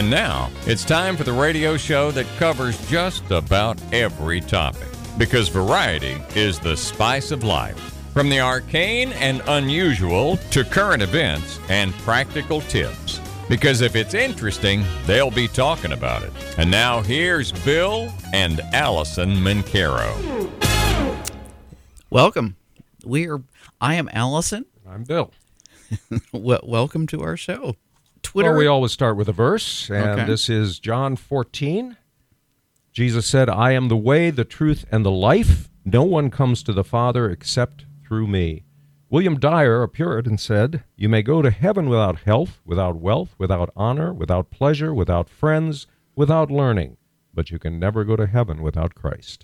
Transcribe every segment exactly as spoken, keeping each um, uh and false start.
And now, it's time for the radio show that covers just about every topic. Because variety is the spice of life. From the arcane and unusual to current events and practical tips. Because if it's interesting, they'll be talking about it. And now here's Bill and Allison Mancaro. Welcome. We are. I am Allison. I'm Bill. Well, welcome to our show. Twitter. Well, we always start with a verse, and Okay. this is John fourteen. Jesus said, I am the way, the truth, and the life. No one comes to the Father except through me. William Dyer, a Puritan, said, you may go to heaven without health, without wealth, without honor, without pleasure, without friends, without learning, but you can never go to heaven without Christ.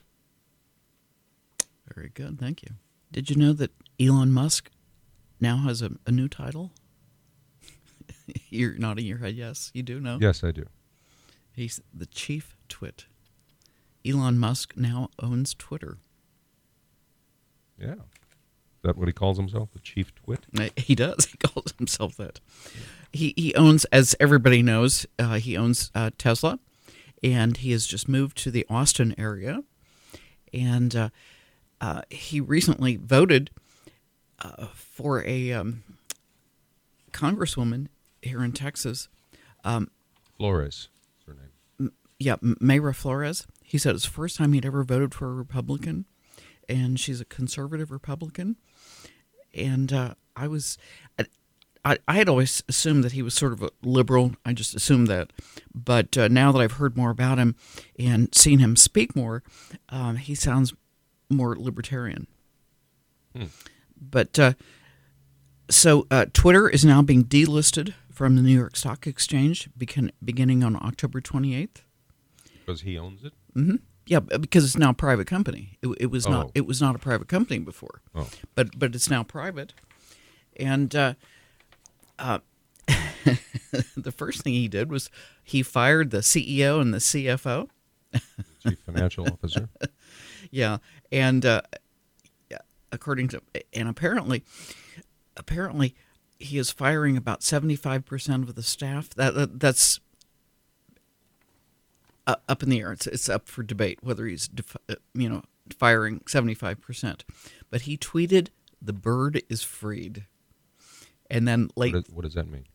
Very good. Thank you. Did you know that Elon Musk now has a, a new title? You're nodding your head. Yes, you do know. Yes, I do. He's the chief twit. Elon Musk now owns Twitter. Yeah. Is that what he calls himself, the chief twit? He does. He calls himself that. He he owns, as everybody knows, uh, he owns uh, Tesla, and he has just moved to the Austin area. And uh, uh, he recently voted uh, for a um, congresswoman here in Texas. Um, Flores is her name. yeah, Mayra Flores. He said it's the first time he'd ever voted for a Republican, and she's a conservative Republican. And uh, I was, I, I had always assumed that he was sort of a liberal. I just assumed that. But uh, now that I've heard more about him and seen him speak more, um, he sounds more libertarian. Hmm. But uh, so uh, Twitter is now being delisted from the New York Stock Exchange begin, beginning on October twenty-eighth. Because he owns it? Mm-hmm. Yeah, because it's now a private company. It, it was Oh. not. It was not a private company before, Oh. but but it's now private. And uh, uh, the first thing he did was he fired the C E O and the C F O. Chief Financial Officer. Yeah, and uh, according to and apparently, apparently, he is firing about seventy-five percent of the staff. That, that that's. Uh, up in the air. It's it's up for debate whether he's def- uh, you know firing seventy-five percent. But he tweeted, "The bird is freed," and then late What, is, what does that mean?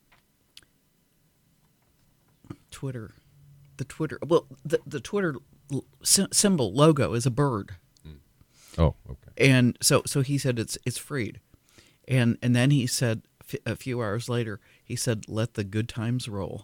Twitter, the Twitter well the the Twitter l- sy- symbol logo is a bird, Oh, okay. and so so he said it's it's freed, and and then he said f- a few hours later he said, "Let the good times roll."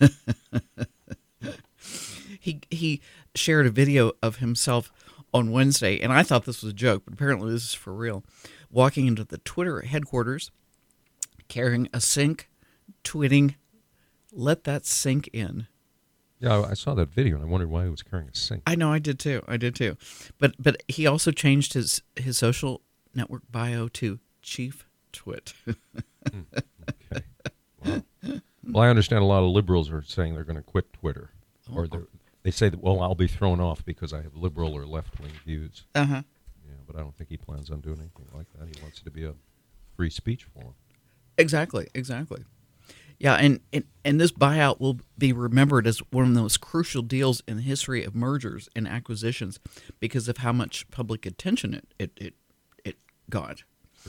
He he shared a video of himself on Wednesday, and I thought this was a joke, but apparently this is for real, walking into the Twitter headquarters, carrying a sink, tweeting, "Let that sink in." Yeah, I I saw that video, and I wondered why he was carrying a sink. I know, I did too, I did too. But but he also changed his, his social network bio to Chief Twit. Okay. Wow. Well, I understand a lot of liberals are saying they're going to quit Twitter. Or they're- they say that, well, I'll be thrown off because I have liberal or left-wing views. Uh-huh. Yeah, but I don't think he plans on doing anything like that. He wants it to be a free speech forum. Exactly, exactly. Yeah, and, and, and this buyout will be remembered as one of the most crucial deals in the history of mergers and acquisitions because of how much public attention it it, it, it got. Sure.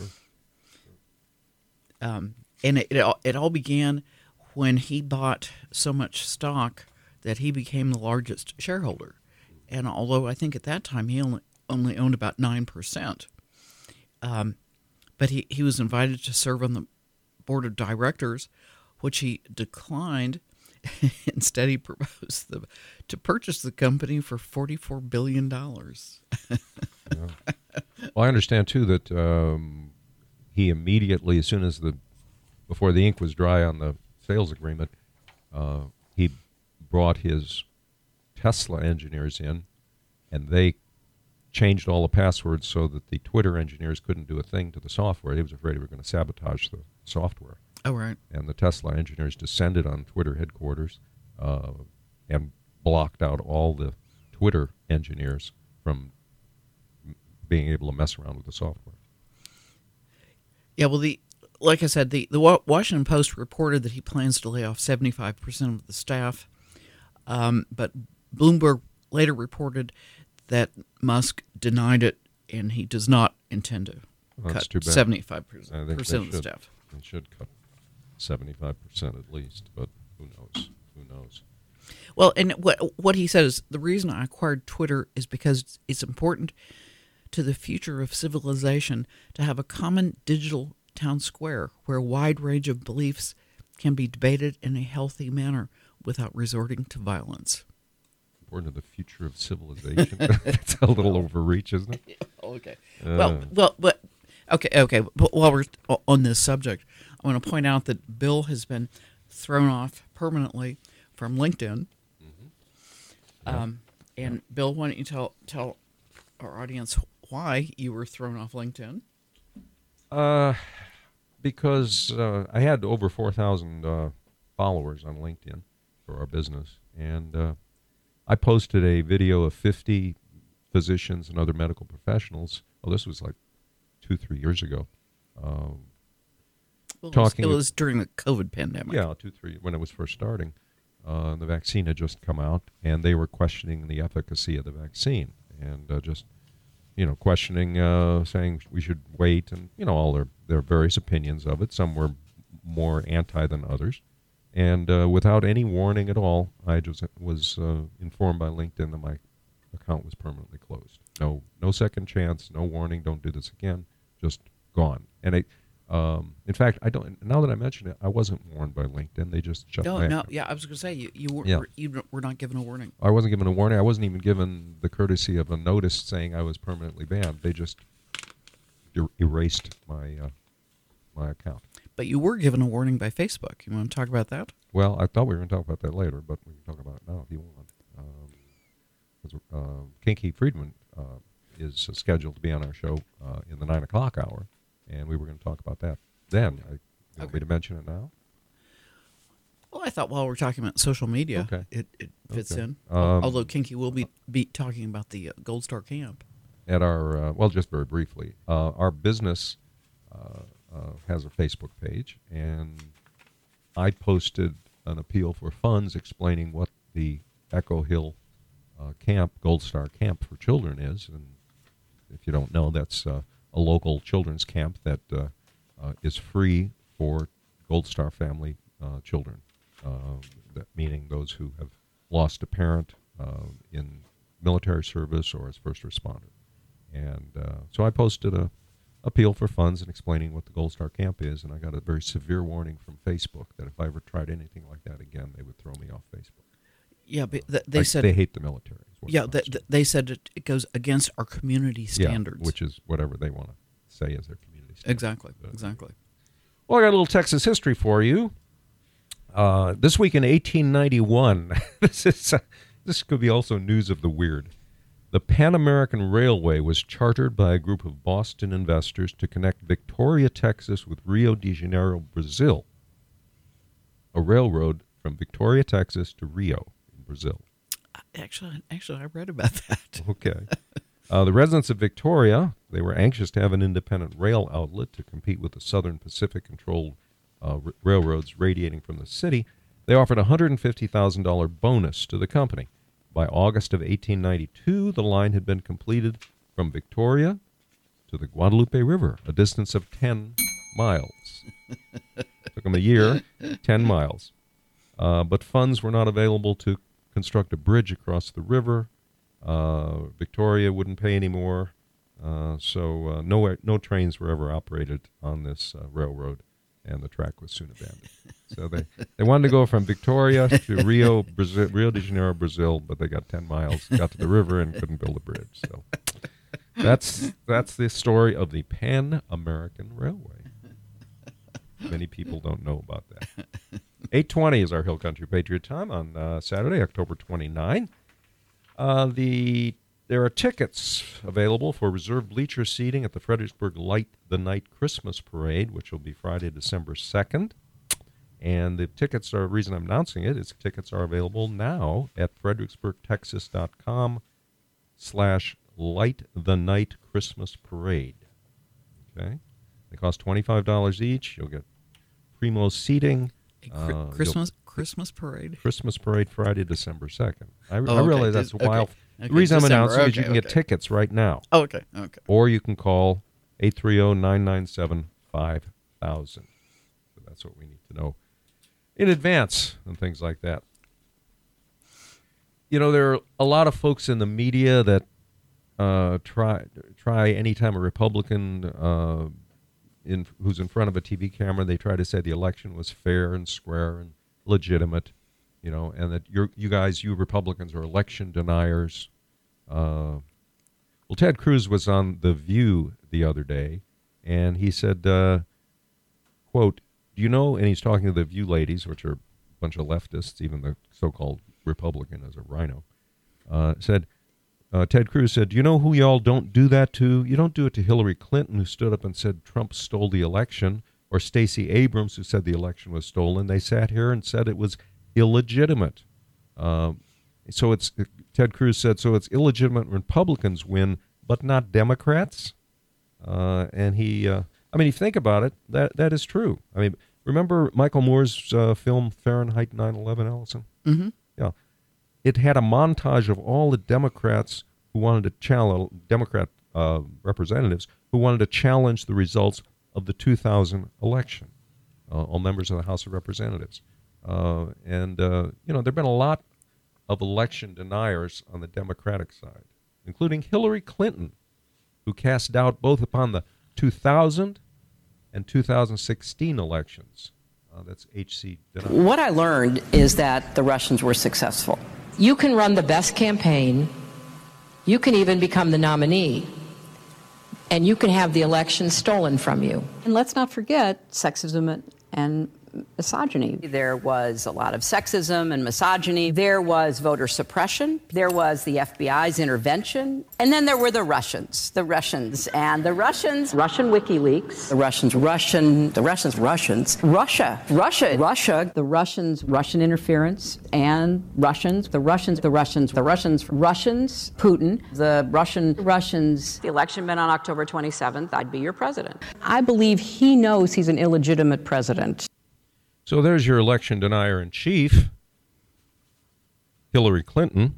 Um, and it, it, all, it all began when he bought so much stock that he became the largest shareholder. And although I think at that time he only, only owned about nine percent, um, but he, he was invited to serve on the board of directors, which he declined. Instead, he proposed the, to purchase the company for forty-four billion dollars. Yeah. Well, I understand, too, that um, he immediately, as soon as the, before the ink was dry on the sales agreement, uh, he brought his Tesla engineers in, and they changed all the passwords so that the Twitter engineers couldn't do a thing to the software. He was afraid they were going to sabotage the software. Oh, right. And the Tesla engineers descended on Twitter headquarters uh, and blocked out all the Twitter engineers from being able to mess around with the software. Yeah, well, the like I said, the, the Wa- Washington Post reported that he plans to lay off seventy-five percent of the staff. Um, but Bloomberg later reported that Musk denied it, and he does not intend to Well, that's cut too bad. seventy-five percent I think percent they of the should. staff. They should cut seventy-five percent at least, but who knows? Who knows? Well, and what what he said is the reason I acquired Twitter is because it's important to the future of civilization to have a common digital town square where a wide range of beliefs can be debated in a healthy manner without resorting to violence. Important to the future of civilization. That's a little overreach, isn't it? Okay. Uh. Well, well, but okay, okay. But while we're on this subject, I want to point out that Bill has been thrown off permanently from LinkedIn. Mm-hmm. Um, and Bill, why don't you tell tell our audience why you were thrown off LinkedIn? Uh, because uh, I had over four thousand uh, followers on LinkedIn for our business, and uh, I posted a video of fifty physicians and other medical professionals. Oh, this was like two, three years ago. Um, Well, talking it was, it was during the COVID pandemic. yeah, two, three, when it was first starting. Uh, the vaccine had just come out, and they were questioning the efficacy of the vaccine, and uh, just, you know, questioning, uh, saying we should wait, and, you know, all their, their various opinions of it. Some were more anti than others. And uh, without any warning at all, I just was uh, informed by LinkedIn that my account was permanently closed. No, no second chance, no warning, don't do this again, just gone. And I, um, in fact, I don't. Now that I mention it, I wasn't warned by LinkedIn. They just shut No, my no, account. yeah, I was going to say you you were Yeah. you were not given a warning. I wasn't given a warning. I wasn't even given the courtesy of a notice saying I was permanently banned. They just er- erased my uh, my account. But you were given a warning by Facebook. You want to talk about that? Well, I thought we were going to talk about that later, but we can talk about it now if you want. Um, 'cause, uh, Kinky Friedman uh, is scheduled to be on our show uh, in the nine o'clock hour, and we were going to talk about that then. I, you want me to mention it now? Well, I thought while we're talking about social media, Okay. it, it fits Okay. in. Um, Although Kinky will be, be talking about the uh, Gold Star Camp. At our, uh, well, just very briefly, uh, our business uh, uh, has a Facebook page, and I posted an appeal for funds explaining what the Echo Hill uh, Camp, Gold Star Camp for Children is. And if you don't know, that's uh, a local children's camp that uh, uh, is free for Gold Star family uh, children, uh, that meaning those who have lost a parent uh, in military service or as first responder. And uh, so I posted a appeal for funds and explaining what the Gold Star Camp is, and I got a very severe warning from Facebook that if I ever tried anything like that again, they would throw me off Facebook. Yeah, but th- they Like, said they hate the military. is what yeah, it th- comes th- they said it, it goes against our community to. standards. Yeah, which is whatever they want to say is their community standards. exactly, But- exactly. Well, I got a little Texas history for you. Uh, this week in eighteen ninety-one, this is uh, this could be also news of the weird. The Pan American Railway was chartered by a group of Boston investors to connect Victoria, Texas with Rio de Janeiro, Brazil. A railroad from Victoria, Texas to Rio in Brazil. Actually, actually, I read about that. Okay. Uh, the residents of Victoria, they were anxious to have an independent rail outlet to compete with the Southern Pacific-controlled uh, r- railroads radiating from the city. They offered a one hundred fifty thousand dollars bonus to the company. By August of eighteen ninety-two, the line had been completed from Victoria to the Guadalupe River, a distance of ten miles. Took them a year, ten miles. Uh, but funds were not available to construct a bridge across the river. Uh, Victoria wouldn't pay anymore, uh, so uh, no no trains were ever operated on this uh, railroad, and the track was soon abandoned. So they, they wanted to go from Victoria to Rio, Brazil, Rio de Janeiro, Brazil, but they got ten miles, got to the river, and couldn't build a bridge. So that's that's the story of the Pan American Railway. Many people don't know about that. eight twenty is our Hill Country Patriot time on uh, Saturday, October twenty-ninth. Uh, the there are tickets available for reserved bleacher seating at the Fredericksburg Light the Night Christmas Parade, which will be Friday, December second. And the tickets are, the reason I'm announcing it is tickets are available now at fredericksburgtexas.com slash Light the Night Christmas Parade. Okay? They cost twenty-five dollars each. You'll get primo seating. A cri- Uh, Christmas Christmas parade. Christmas parade Friday, December second. I, Oh, I okay. realize that's a Okay. while. Okay. The reason I'm December. announcing is Okay, you can get okay. tickets right now. Oh, okay. Okay. Or you can call eight three zero, nine nine seven, five thousand. So that's what we need to know in advance and things like that. You know, there are a lot of folks in the media that uh, try try anytime a Republican uh, in who's in front of a T V camera, they try to say the election was fair and square and legitimate, you know, and that you're, you guys, you Republicans, are election deniers. Uh, well, Ted Cruz was on The View the other day, and he said, uh, quote, do you know, and he's talking to the View ladies, which are a bunch of leftists, even the so-called Republican is a rhino, uh, said, uh, Ted Cruz said, do you know who y'all don't do that to? You don't do it to Hillary Clinton, who stood up and said Trump stole the election, or Stacey Abrams, who said the election was stolen. They sat here and said it was illegitimate. Um, so it's, Ted Cruz said, so it's illegitimate when Republicans win, but not Democrats? Uh, and he, uh, I mean, if you think about it, that that is true. I mean, remember Michael Moore's uh, film Fahrenheit nine eleven, Allison? Mm-hmm. Yeah. It had a montage of all the Democrats who wanted to challenge, Democrat uh, representatives who wanted to challenge the results of the two thousand election, uh, all members of the House of Representatives. Uh, and, uh, you know, there have been a lot of election deniers on the Democratic side, including Hillary Clinton, who cast doubt both upon the two thousand and two thousand sixteen elections. Uh, that's H C denial. What I learned is that the Russians were successful. You can run the best campaign, you can even become the nominee, and you can have the election stolen from you. And let's not forget sexism and misogyny. There was a lot of sexism and misogyny. There was voter suppression. There was the F B I's intervention. And then there were the Russians, the Russians, and the Russians. Russian WikiLeaks. The Russians, Russian, the Russians, Russians, Russia, Russia, Russia. The Russians, Russian interference, and Russians, the Russians, the Russians, the Russians, Russians, Putin, the Russian, Russians. The election meant on October twenty-seventh, I'd be your president. I believe he knows he's an illegitimate president. So there's your election denier in chief, Hillary Clinton,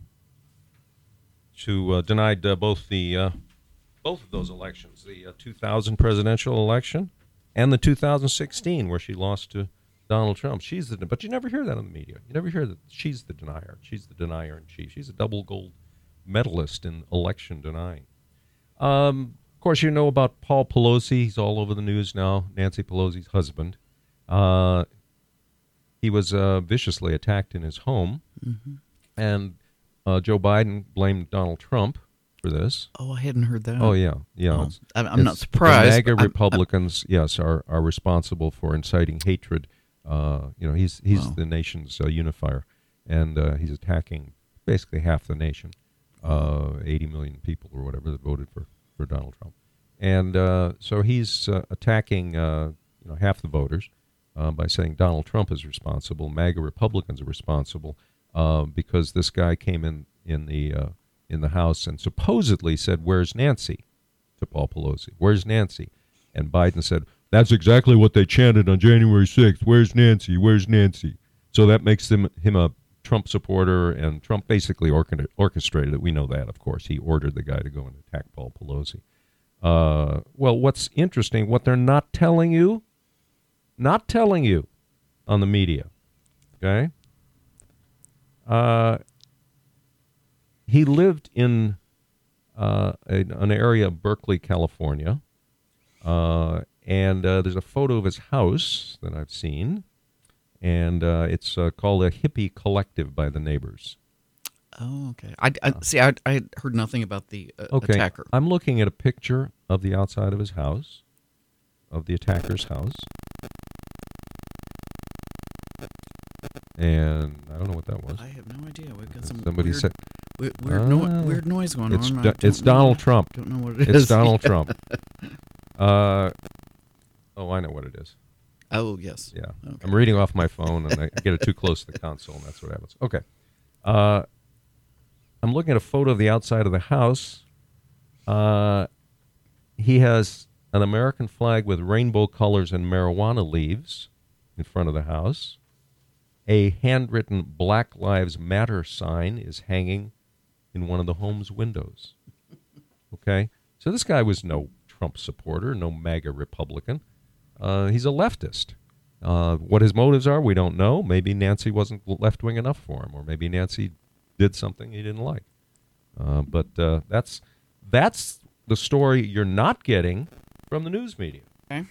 who uh, denied uh, both the uh, both of those elections, the uh, two thousand presidential election and the two thousand sixteen, where she lost to Donald Trump. She's the, but you never hear that in the media. You never hear that she's the denier. She's the denier in chief. She's a double gold medalist in election denying. Um, of course, you know about Paul Pelosi. He's all over the news now. Nancy Pelosi's husband. Uh, He was uh, viciously attacked in his home, mm-hmm. and uh, Joe Biden blamed Donald Trump for this. Oh, I hadn't heard that. Oh, yeah, yeah. Oh, It's- I'm, I'm it's- not surprised. The MAGA but I'm- Republicans, yes, are, are responsible for inciting hatred. Uh, you know, he's he's Wow. the nation's uh, unifier, and uh, he's attacking basically half the nation, uh, eighty million people or whatever that voted for, for Donald Trump, and uh, so he's uh, attacking uh, you know half the voters. Uh, by saying Donald Trump is responsible, MAGA Republicans are responsible uh, because this guy came in in the uh, in the House and supposedly said, "Where's Nancy?" to Paul Pelosi. "Where's Nancy?" And Biden said, "That's exactly what they chanted on January sixth. Where's Nancy? Where's Nancy?" So that makes him him a Trump supporter, and Trump basically orca- orchestrated it. We know that, of course. He ordered the guy to go and attack Paul Pelosi. Uh, well, what's interesting, what they're not telling you. Not telling you on the media, okay? Uh, he lived in uh, a, an area of Berkeley, California, uh, and uh, there's a photo of his house that I've seen, and uh, it's uh, called a hippie collective by the neighbors. Oh, okay. I, I see. I, I heard nothing about the uh, Okay, attacker. I'm looking at a picture of the outside of his house, of the attacker's house. And I don't know what that was. I have no idea. We've got some Somebody weird, said weird, weird, Ah. no, weird noise going it's on. I Do- don't it's know Donald what- Trump. Don't know what it is. It's Donald Trump. Uh, oh, I know what it is. Oh, yes. Yeah, Okay. I'm reading off my phone, and I get it too close to the console, and that's what happens. Okay, uh, I'm looking at a photo of the outside of the house. Uh, he has an American flag with rainbow colors and marijuana leaves in front of the house. A handwritten Black Lives Matter sign is hanging in one of the home's windows. Okay? So this guy was no Trump supporter, no MAGA Republican. Uh, he's a leftist. Uh, what his motives are, we don't know. Maybe Nancy wasn't left-wing enough for him, or maybe Nancy did something he didn't like. Uh, but uh, that's that's the story you're not getting from the news media. Okay.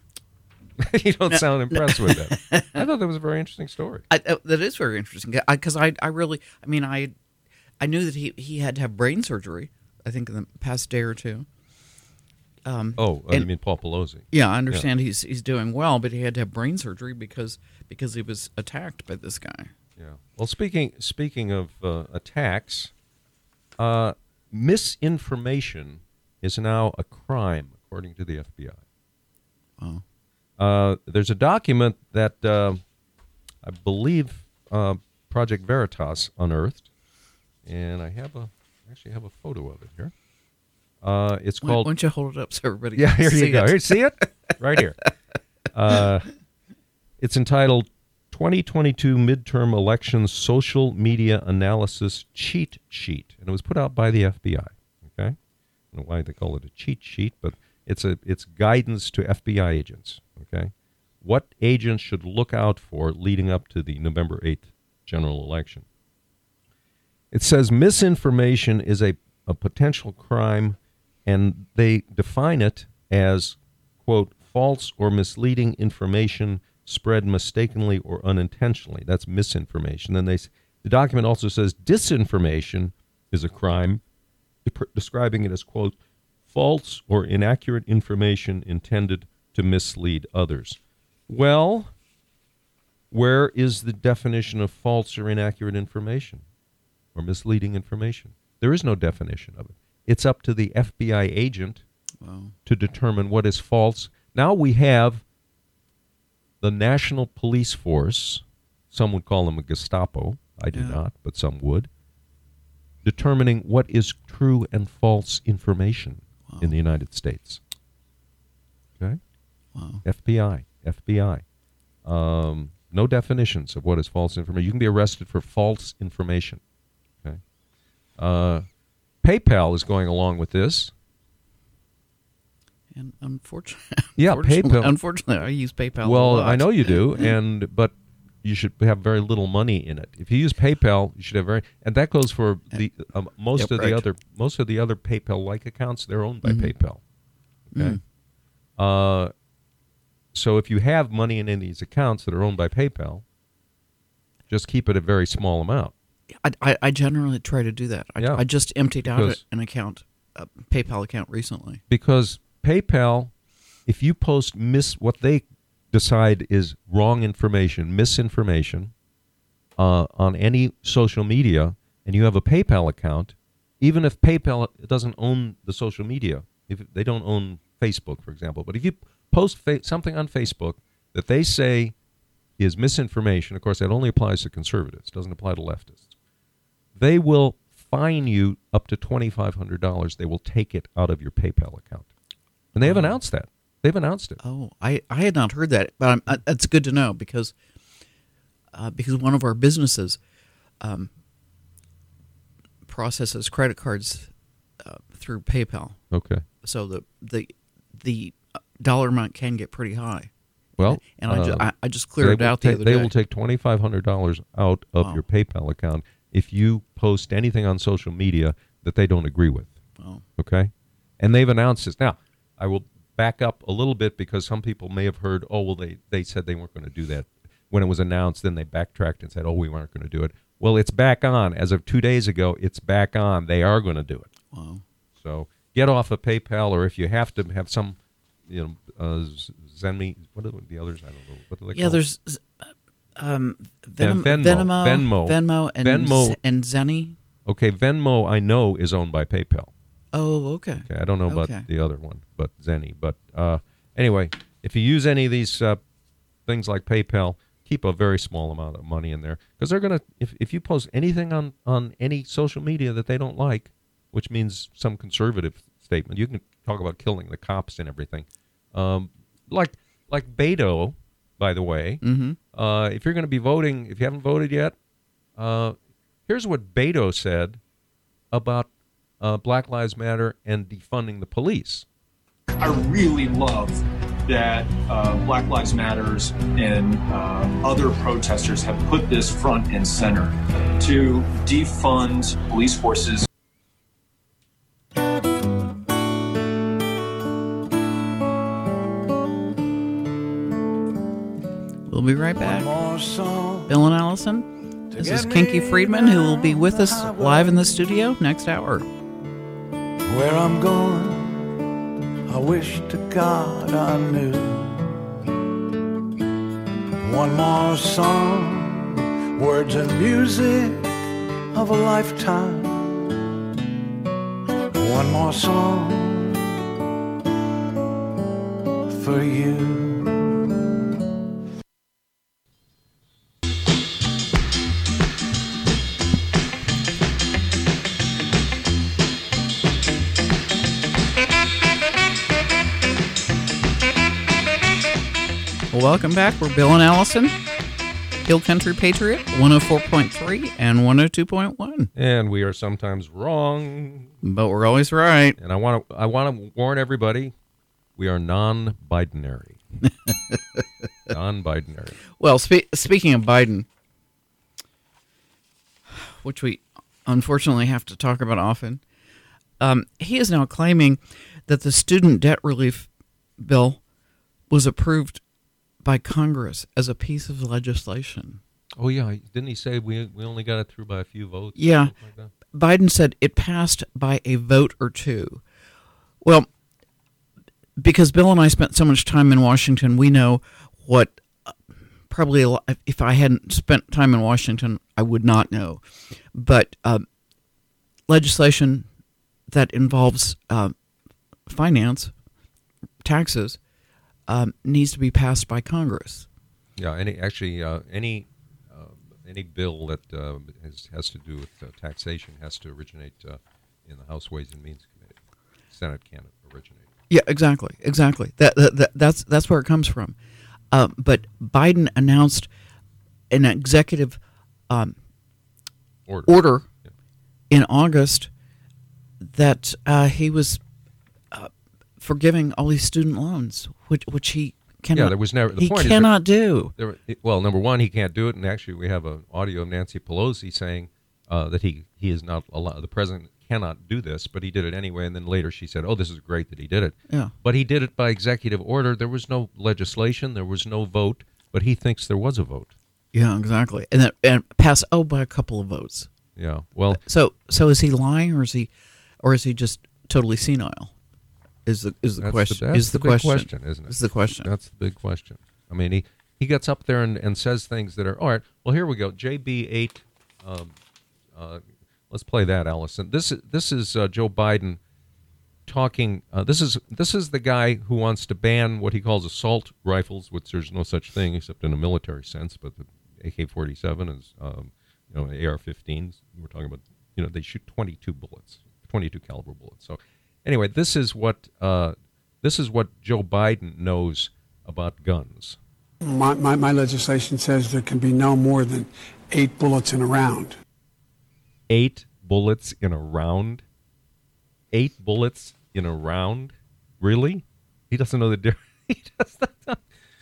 You don't No, sound impressed with that. I thought that was a very interesting story. I, uh, that is very interesting because I, I, I really, I mean, I, I knew that he, he had to have brain surgery. I think in the past day or two. Um, oh, uh, and, you mean Paul Pelosi? Yeah, I understand yeah. he's he's doing well, but he had to have brain surgery because because he was attacked by this guy. Yeah. Well, speaking speaking of uh, attacks, uh, misinformation is now a crime according to the F B I. Oh. Uh, there's a document that uh, I believe uh, Project Veritas unearthed, and I have a actually have a photo of it here. Uh, it's why, called. Why don't you hold it up so everybody? Yeah, can here see you go. It. Here, see it right here. Uh, it's entitled twenty twenty-two Midterm Elections Social Media Analysis Cheat Sheet, and it was put out by the F B I. Okay, I don't know why they call it a cheat sheet, but it's a it's guidance to F B I agents. Okay, what agents should look out for leading up to the November eighth general election. It says misinformation is a, a potential crime, and they define it as, quote, false or misleading information spread mistakenly or unintentionally. That's misinformation. Then they, the document also says disinformation is a crime, de- describing it as, quote, false or inaccurate information intended to mislead others. Well, where is the definition of false or inaccurate information or misleading information? There is no definition of it. It's up to the F B I agent wow. to determine what is false. Now we have the National Police Force, some would call them a Gestapo, I do yeah. not, but some would, determining what is true and false information wow. in the United States. Okay? Wow. F B I, F B I. Um, no definitions of what is false information. You can be arrested for false information. Okay? Uh, PayPal is going along with this. And unfortunately, yeah, unfortunately, PayPal. Unfortunately, I use PayPal. Well, a lot. I know you do, and but you should have very little money in it. If you use PayPal, you should have very, and that goes for the um, most yep, of right. the other most of the other PayPal-like accounts. They're owned by mm-hmm. PayPal. Okay. Mm. Uh, so if you have money in any of these accounts that are owned by PayPal, just keep it a very small amount. I, I, I generally try to do that. I, yeah. I just emptied out because, an account, a PayPal account recently. Because PayPal, if you post mis what they decide is wrong information, misinformation, uh, on any social media, and you have a PayPal account, even if PayPal doesn't own the social media, if they don't own Facebook, for example, but if you post fa- something on Facebook that they say is misinformation, of course that only applies to conservatives, doesn't apply to leftists, they will fine you up to twenty-five hundred dollars. They will take it out of your PayPal account. And they have announced that. They've announced it. Oh, I, I had not heard that, but I'm, uh, it's good to know because uh, because one of our businesses um, processes credit cards uh, through PayPal. Okay. So the the the dollar amount can get pretty high. Well, and I, uh, ju- I, I just cleared it out the ta- other they day. They will take twenty-five hundred dollars out of wow. your PayPal account if you post anything on social media that they don't agree with. Wow. Okay? And they've announced this. Now, I will back up a little bit because some people may have heard, oh, well, they, they said they weren't going to do that. When it was announced, then they backtracked and said, oh, we weren't going to do it. Well, it's back on. As of two days ago, it's back on. They are going to do it. Wow. So get off of PayPal, or if you have to have some, you know, uh, Zenme, what are the others? I don't know. What do they yeah, call there's um, Venom, Venmo, Venmo, Venmo, Venmo, and, Venmo. Z- and Zenny. Okay, Venmo, I know, is owned by PayPal. Oh, okay. Okay, I don't know about okay. the other one, but Zenny. But uh, anyway, if you use any of these uh, things like PayPal, keep a very small amount of money in there because they're gonna. If if you post anything on on any social media that they don't like, which means some conservative statement, you can talk about killing the cops and everything. Um, like like Beto, by the way. Mm-hmm. Uh, if you're going to be voting, if you haven't voted yet, uh, here's what Beto said about uh, Black Lives Matter and defunding the police. I really love that uh, Black Lives Matters and uh, other protesters have put this front and center to defund police forces. We'll be right back. Bill and Allison. This is Kinky Friedman, who will be with us live in the studio next hour. Where I'm going, I wish to God I knew. One more song, words and music of a lifetime. One more song for you. Welcome back. We're Bill and Allison, Hill Country Patriot, one oh four point three and one oh two point one. And we are sometimes wrong, but we're always right. And I want to I want to warn everybody, we are non-Bidenary. Non-Bidenary. Well, spe- speaking of Biden, which we unfortunately have to talk about often, um, he is now claiming that the student debt relief bill was approved by Congress as a piece of legislation. Oh, yeah. Didn't he say we we only got it through by a few votes? Yeah. Like Biden said it passed by a vote or two. Well, because Bill and I spent so much time in Washington, we know what uh, probably a lot, if I hadn't spent time in Washington, I would not know. But uh, legislation that involves uh, finance, taxes, Um, needs to be passed by Congress. Yeah, any actually uh, any uh, any bill that uh, has has to do with uh, taxation has to originate uh, in the House Ways and Means Committee. Senate can't originate. Yeah, exactly, exactly. That, that, that that's that's where it comes from. Uh, but Biden announced an executive um, order, order yeah. in August that uh, he was uh, forgiving all these student loans, which which he cannot. Yeah, there was never. The he point cannot is that do. There, well, number one, he can't do it, and actually, we have an audio of Nancy Pelosi saying uh, that he he is not allowed. The president cannot do this, but he did it anyway. And then later, she said, "Oh, this is great that he did it." Yeah. But he did it by executive order. There was no legislation. There was no vote. But he thinks there was a vote. Yeah, exactly. And then and pass oh by a couple of votes. Yeah. Well. So so is he lying, or is he, or is he just totally senile? Is the is the that's question? The, that's is the, the big question. question, isn't it? Is the question? That's the big question. I mean, he, he gets up there and, and says things that are all right. Well, here we go. J B eight. Um, uh, let's play that, Allison. This is this is uh, Joe Biden talking. Uh, this is this is the guy who wants to ban what he calls assault rifles, which there's no such thing except in a military sense. But the A K forty-seven is, um, you know, A R fifteens. We're talking about, you know, they shoot twenty-two bullets, twenty-two caliber bullets. So. Anyway, this is what uh, this is what Joe Biden knows about guns. My, my, my legislation says there can be no more than eight bullets in a round. Eight bullets in a round? Eight bullets in a round? Really? He doesn't know the difference. He doesn't.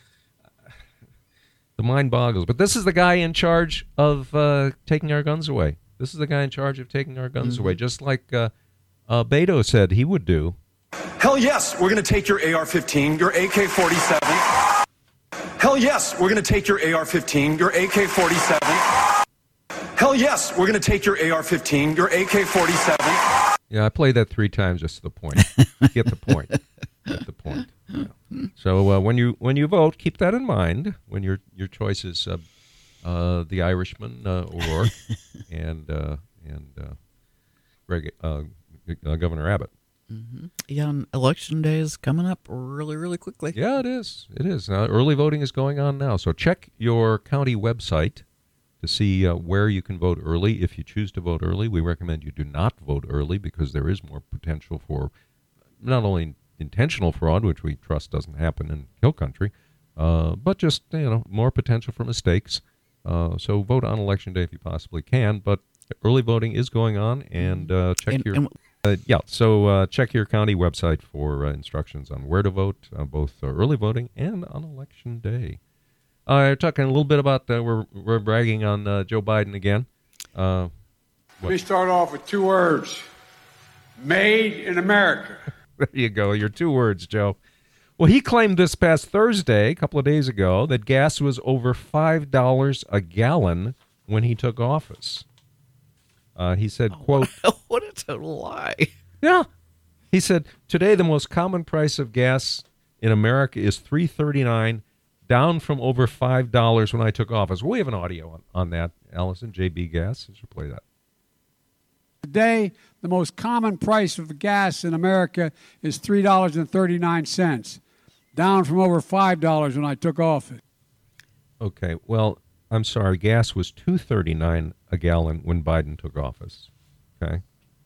The mind boggles. But this is the guy in charge of uh, taking our guns away. This is the guy in charge of taking our guns mm-hmm. away, just like... Uh, Uh, Beto said he would do. Hell yes, we're going to take your A R fifteen, your A K forty-seven. Hell yes, we're going to take your A R fifteen, your A K forty-seven. Hell yes, we're going to take your A R fifteen, your A K forty-seven. Yeah, I played that three times just to the point. Get the point. Get the point. Yeah. So uh, when you when you vote, keep that in mind when your your choice is uh, uh, the Irishman uh, O'Rourke and uh, and uh, Greg. Uh, Uh, Governor Abbott. Mm-hmm. Yeah, and election day is coming up really, really quickly. Yeah, it is. It is. Now, early voting is going on now. So check your county website to see uh, where you can vote early. If you choose to vote early, we recommend you do not vote early because there is more potential for not only intentional fraud, which we trust doesn't happen in Hill Country, uh, but just, you know, more potential for mistakes. Uh, so vote on Election Day if you possibly can. But early voting is going on, and uh, check And- your and- uh, yeah. So uh, check your county website for uh, instructions on where to vote, uh, both uh, early voting and on Election Day. Uh, we're talking a little bit about uh, we're we're bragging on uh, Joe Biden again. Uh, Let me start off with two words. Made in America. There you go. Your two words, Joe. Well, he claimed this past Thursday, a couple of days ago, that gas was over five dollars a gallon when he took office. Uh, he said, quote, What a total lie. yeah. He said, today the most common price of gas in America is three thirty-nine, down from over five dollars when I took office. We have an audio on, on that, Allison, J B Gas. You should play that. Today, the most common price of gas in America is three dollars and thirty-nine cents, down from over five dollars when I took office. Okay, well, I'm sorry. Gas was two thirty-nine a gallon when Biden took office. Okay,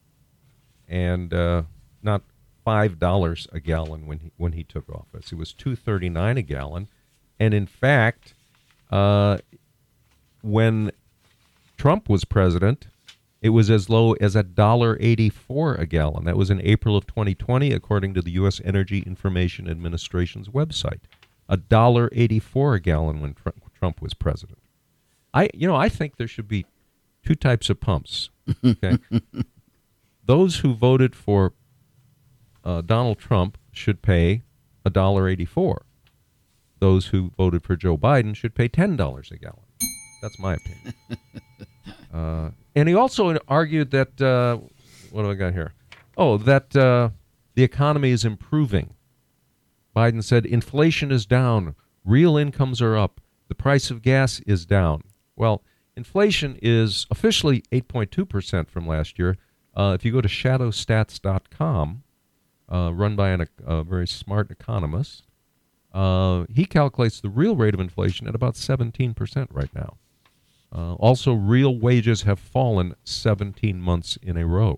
and uh, not five dollars a gallon when he when he took office. It was two thirty-nine a gallon, and in fact, uh, when Trump was president, it was as low as a dollar eighty-four a gallon. That was in April of twenty twenty, according to the U S Energy Information Administration's website. A dollar eighty-four a gallon when Trump, Trump was president. I, you know, I think there should be two types of pumps. Okay, those who voted for uh, Donald Trump should pay a dollar eighty-four. Those who voted for Joe Biden should pay ten dollars a gallon. That's my opinion. Uh, and he also argued that, uh, what do I got here? Oh, that uh, the economy is improving. Biden said inflation is down, real incomes are up, the price of gas is down. Well, inflation is officially eight point two percent from last year. Uh, if you go to shadow stats dot com, uh, run by an, a very smart economist, uh, he calculates the real rate of inflation at about seventeen percent right now. Uh, also, real wages have fallen seventeen months in a row.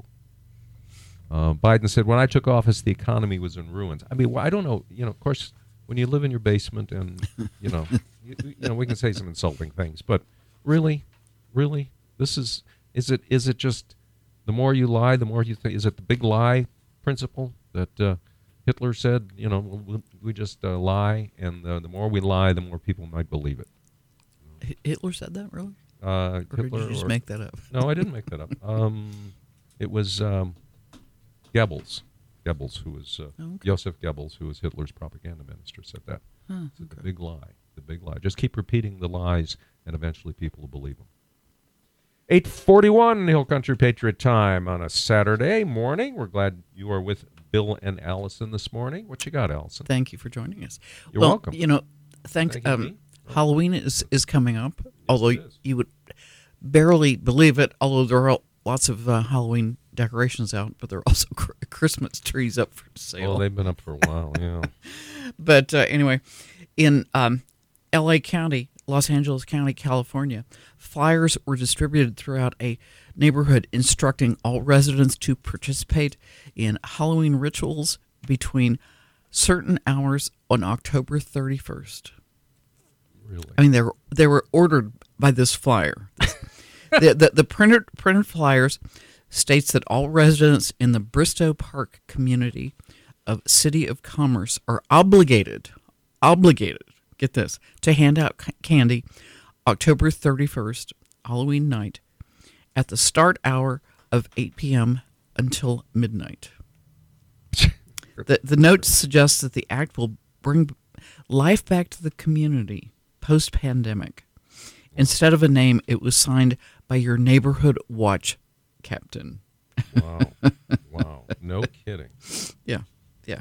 Uh, Biden said, when I took office, the economy was in ruins. I mean, well, I don't know. You know, of course, when you live in your basement and, you know, you, you know, we can say some insulting things, but really, really, this is, is it, is it just the more you lie, the more you think, is it the big lie principle that uh, Hitler said, you know, we, we just uh, lie, and uh, the more we lie, the more people might believe it. H- Hitler said that, really? Uh, Or Hitler, did you just or- make that up? No, I didn't make that up. Um, it was um, Goebbels, Goebbels, who was uh, Oh, okay. Joseph Goebbels, who was Hitler's propaganda minister, said that. Huh, Said the okay. big lie, the big lie. Just keep repeating the lies, and eventually people will believe them. eight forty-one Hill Country Patriot Time on a Saturday morning. We're glad you are with Bill and Allison this morning. What you got, Allison? Thank you for joining us. You're well, welcome. You know, thanks. Thank you, um, Pete. Halloween is, is coming up, although it is. you would barely believe it, although there are lots of uh, Halloween decorations out, but there are also cr- Christmas trees up for sale. Well, they've been up for a while, yeah. But uh, anyway, in um, L A County, Los Angeles County, California, flyers were distributed throughout a neighborhood instructing all residents to participate in Halloween rituals between certain hours on October thirty-first. Really? I mean, they were they were ordered by this flyer. the, the the printed printed flyers states that all residents in the Bristow Park community of City of Commerce are obligated obligated get this to hand out c- candy October thirty-first, Halloween night, at the start hour of eight p.m. until midnight. The the note suggests that the act will bring life back to the community post-pandemic. Instead of a name, it was signed by your neighborhood watch captain. Wow. Wow. No kidding. Yeah, yeah.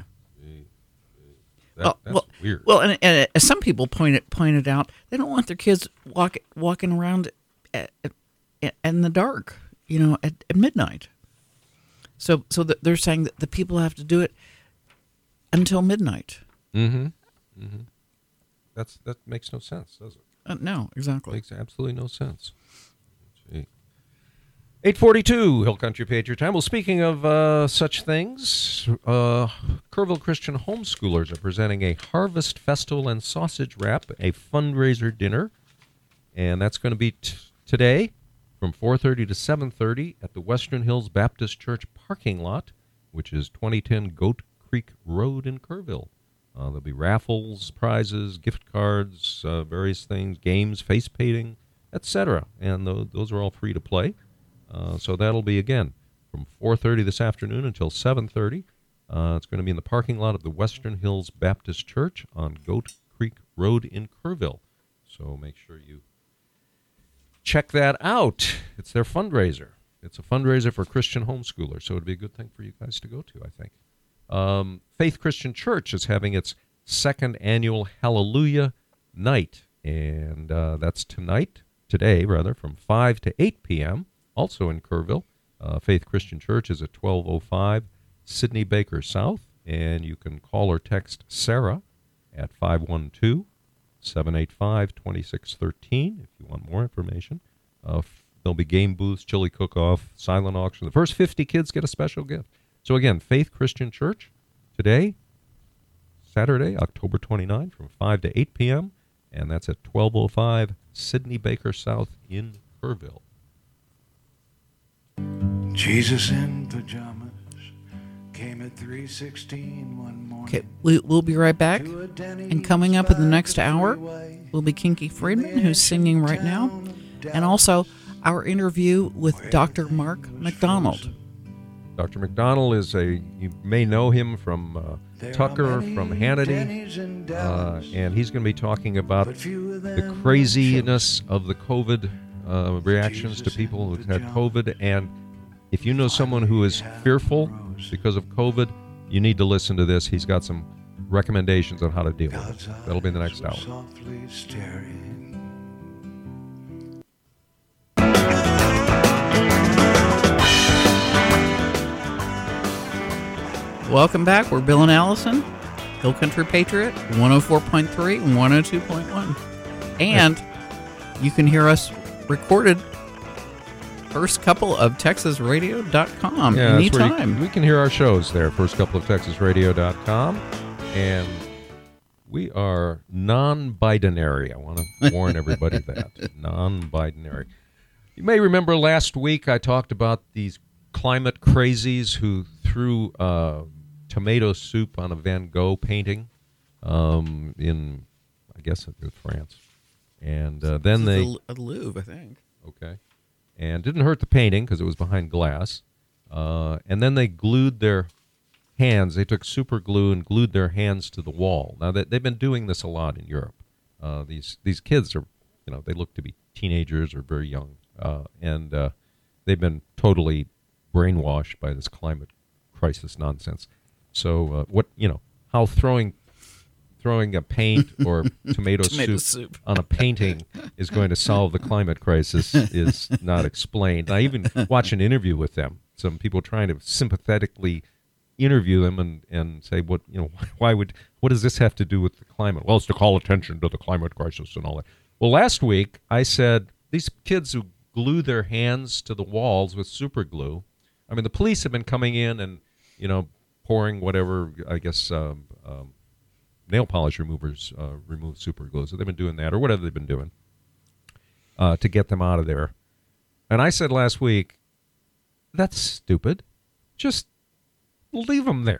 That, well, that's well, weird. Well, and, and as some people pointed pointed out, they don't want their kids walk, walking around at, at, in the dark, you know, at, at midnight. So, so that they're saying that the people have to do it until midnight. Mm-hmm. Mm-hmm. That's that makes no sense, does it? Uh, no, exactly. Makes absolutely no sense. Gee. eight forty-two, Hill Country Patriot Time. Well, speaking of uh, such things, uh, Kerrville Christian homeschoolers are presenting a Harvest Festival and Sausage Wrap, a fundraiser dinner, and that's going to be t- today from four thirty to seven thirty at the Western Hills Baptist Church parking lot, which is twenty ten Goat Creek Road in Kerrville. Uh, there'll be raffles, prizes, gift cards, uh, various things, games, face painting, et cetera. And th- those are all free to play. Uh, so that'll be, again, from four thirty this afternoon until seven thirty. Uh, it's going to be in the parking lot of the Western Hills Baptist Church on Goat Creek Road in Kerrville. So make sure you check that out. It's their fundraiser. It's a fundraiser for Christian homeschoolers, so it'd be a good thing for you guys to go to, I think. Um, Faith Christian Church is having its second annual Hallelujah Night, and uh, that's tonight, today, rather, from five to eight p.m., also in Kerrville. Uh, Faith Christian Church is at twelve oh five Sidney Baker South, and you can call or text Sarah at five one two, seven eight five, two six one three if you want more information. Uh, f- there'll be game booths, chili cook-off, silent auction. The first fifty kids get a special gift. So again, Faith Christian Church, today, Saturday, October twenty-ninth, from five to eight p.m., and that's at twelve oh five Sidney Baker South in Kerrville. Jesus in pajamas came at three sixteen one morning. Okay, we, we'll be right back. And coming up in the next hour will be Kinky Friedman, who's singing right now, and also our interview with Doctor Mark McDonald. Doctor McDonald is a, you may know him from uh, Tucker, from Hannity, uh, and he's going to be talking about the craziness of the COVID uh, reactions to people who've had COVID. And if you know someone who is fearful because of COVID, you need to listen to this. He's got some recommendations on how to deal with it. That'll be in the next hour. Welcome back. We're Bill and Allison, Hill Country Patriot, one oh four point three and one oh two point one. And you can hear us recorded first couple of texas radio dot com yeah, anytime. You, we can hear our shows there, first couple of texas radio dot com. And we are non-binary. I want to warn everybody that. Non-binary. You may remember last week I talked about these climate crazies who threw uh, tomato soup on a Van Gogh painting um, in, I guess, it was France. And uh, then they... At the Louvre, I think. Okay. And didn't hurt the painting because it was behind glass. Uh, and then they glued their hands. They took super glue and glued their hands to the wall. Now, they, they've been doing this a lot in Europe. Uh, these these kids are, you know, they look to be teenagers or very young. Uh, and uh, they've been totally brainwashed by this climate crisis nonsense. So uh, what, you know, how throwing throwing a paint or tomato, Tomato soup, soup. on a painting is going to solve the climate crisis is not explained. I even watched an interview with them. Some people trying to sympathetically interview them and, and say, what, you know, why would, what does this have to do with the climate? Well, it's to call attention to the climate crisis and all that. Well, last week I said, these kids who glue their hands to the walls with super glue, I mean, the police have been coming in and, you know, pouring whatever, I guess, um, um, nail polish removers uh, remove super glue. So they've been doing that or whatever they've been doing uh, to get them out of there. And I said last week, that's stupid. Just leave them there.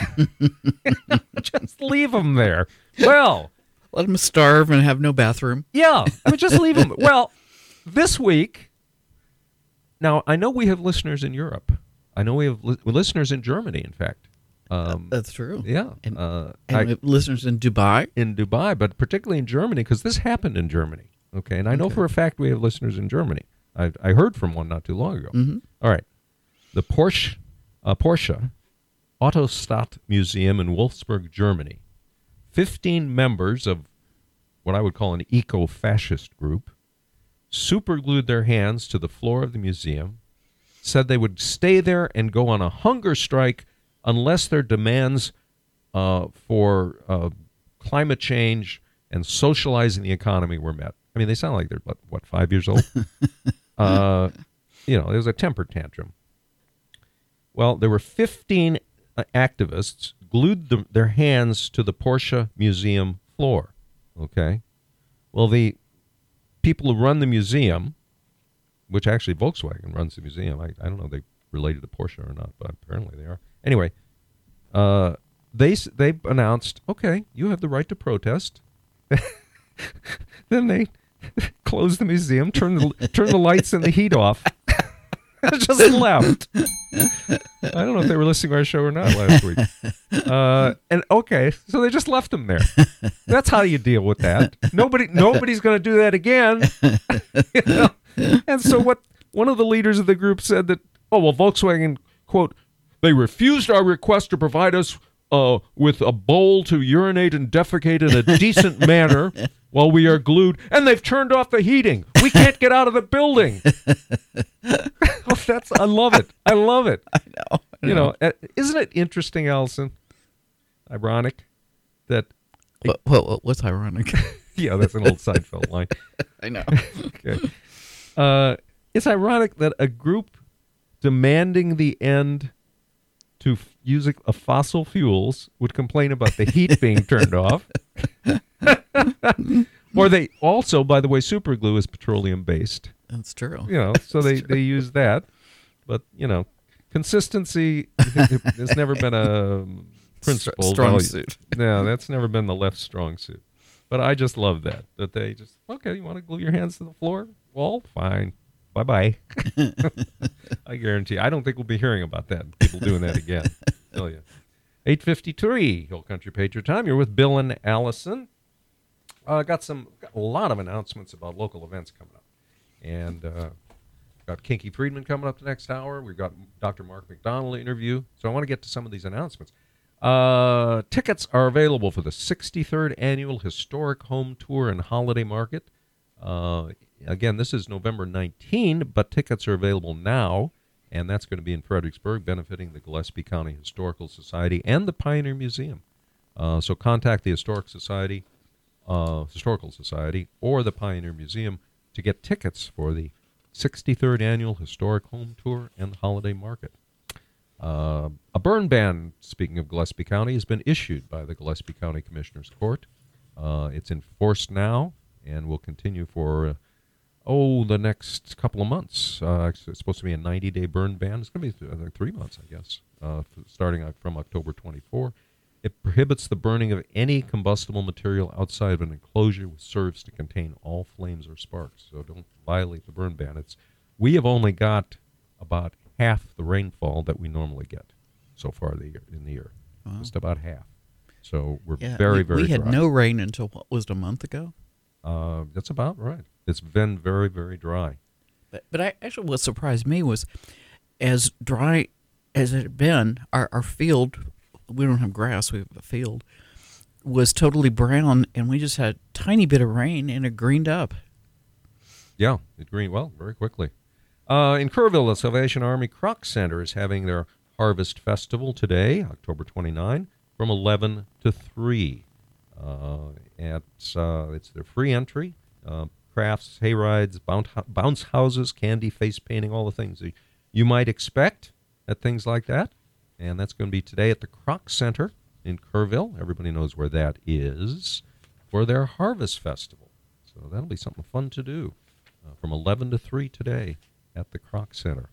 Just leave them there. Well, let them starve and have no bathroom. Yeah, I mean, just leave them. Well, this week, now I know we have listeners in Europe. I know we have li- listeners in Germany, in fact. Um, That's true. Yeah. And, uh, and I, we have listeners in Dubai. In Dubai, but particularly in Germany, because this happened in Germany. Okay, and I know Okay. for a fact we have listeners in Germany. I, I heard from one not too long ago. Mm-hmm. All right. The Porsche, uh, Porsche Autostadt Museum in Wolfsburg, Germany. Fifteen members of what I would call an eco-fascist group superglued their hands to the floor of the museum, said they would stay there and go on a hunger strike unless their demands uh, for uh, climate change and socializing the economy were met. I mean, they sound like they're, what, what five years old? uh, you know, there was a temper tantrum. Well, there were fifteen uh, activists glued the, their hands to the Porsche museum floor. Okay. Well, the people who run the museum, which actually Volkswagen runs the museum. I, I don't know if they related to Porsche or not, but apparently they are. Anyway, uh, they they announced, okay, you have the right to protest. Then they closed the museum, turned the, turned the lights and the heat off. Just left. I don't know if they were listening to our show or not last week. Uh, and okay, so they just left them there. That's how you deal with that. Nobody, nobody's going to do that again. You know? And so what? One of the leaders of the group said that, oh well, Volkswagen, quote, they refused our request to provide us uh, with a bowl to urinate and defecate in a decent manner while we are glued, and they've turned off the heating. We can't get out of the building. Oh, that's I love it. I love it. I know. I know. You know, uh, isn't it interesting, Allison? Ironic that. What, what, what's ironic? Yeah, that's an old Seinfeld line. I know. Okay. Uh, it's ironic that a group demanding the end to f- use a, a fossil fuels would complain about the heat being turned off. Or they also, by the way, super glue is petroleum based. That's true. You know, so they, they use that. But, you know, consistency has never been a principle. Strong value. suit. No, that's never been the left strong suit. But I just love that, that they just, okay, you want to glue your hands to the floor? Wall? Fine. Bye-bye. I guarantee. I don't think we'll be hearing about that. People doing that again. Tell you. eight fifty-three, Hill Country Patriot Time. You're with Bill and Allison. Uh, got some, got a lot of announcements about local events coming up. And uh, got Kinky Friedman coming up the next hour. We've got Doctor Mark McDonald interview. So I want to get to some of these announcements. Uh, tickets are available for the sixty-third Annual Historic Home Tour and Holiday Market. Uh, again, this is November nineteenth, but tickets are available now, and that's going to be in Fredericksburg, benefiting the Gillespie County Historical Society and the Pioneer Museum. Uh, so contact the Historic Society, uh, Historical Society or the Pioneer Museum to get tickets for the sixty-third Annual Historic Home Tour and Holiday Market. Uh, a burn ban, speaking of Gillespie County, has been issued by the Gillespie County Commissioners Court. Uh, it's in force now and will continue for, uh, oh, the next couple of months. Uh, it's supposed to be a ninety-day burn ban. It's going to be th- uh, three months, I guess, uh, f- starting from October twenty-fourth. It prohibits the burning of any combustible material outside of an enclosure which serves to contain all flames or sparks. So don't violate the burn ban. It's we have only got about half the rainfall that we normally get so far the year, in the year. Wow. Just about half. So we're yeah, very, we, very We had dry. no rain until, what, was it a month ago? Uh, that's about right. It's been very, very dry. But, but I, actually what surprised me was as dry as it had been, our, our field, we don't have grass, we have a field, was totally brown, and we just had a tiny bit of rain, and it greened up. Yeah, it greened well very quickly. Uh, in Kerrville, the Salvation Army Croc Center is having their Harvest Festival today, October twenty-ninth, from eleven to three. Uh, at, uh, it's their free entry, uh, crafts, hay rides, bounce, bounce houses, candy, face painting, all the things that you might expect at things like that. And that's going to be today at the Croc Center in Kerrville. Everybody knows where that is, for their Harvest Festival. So that'll be something fun to do uh, from eleven to three today at the Croc Center.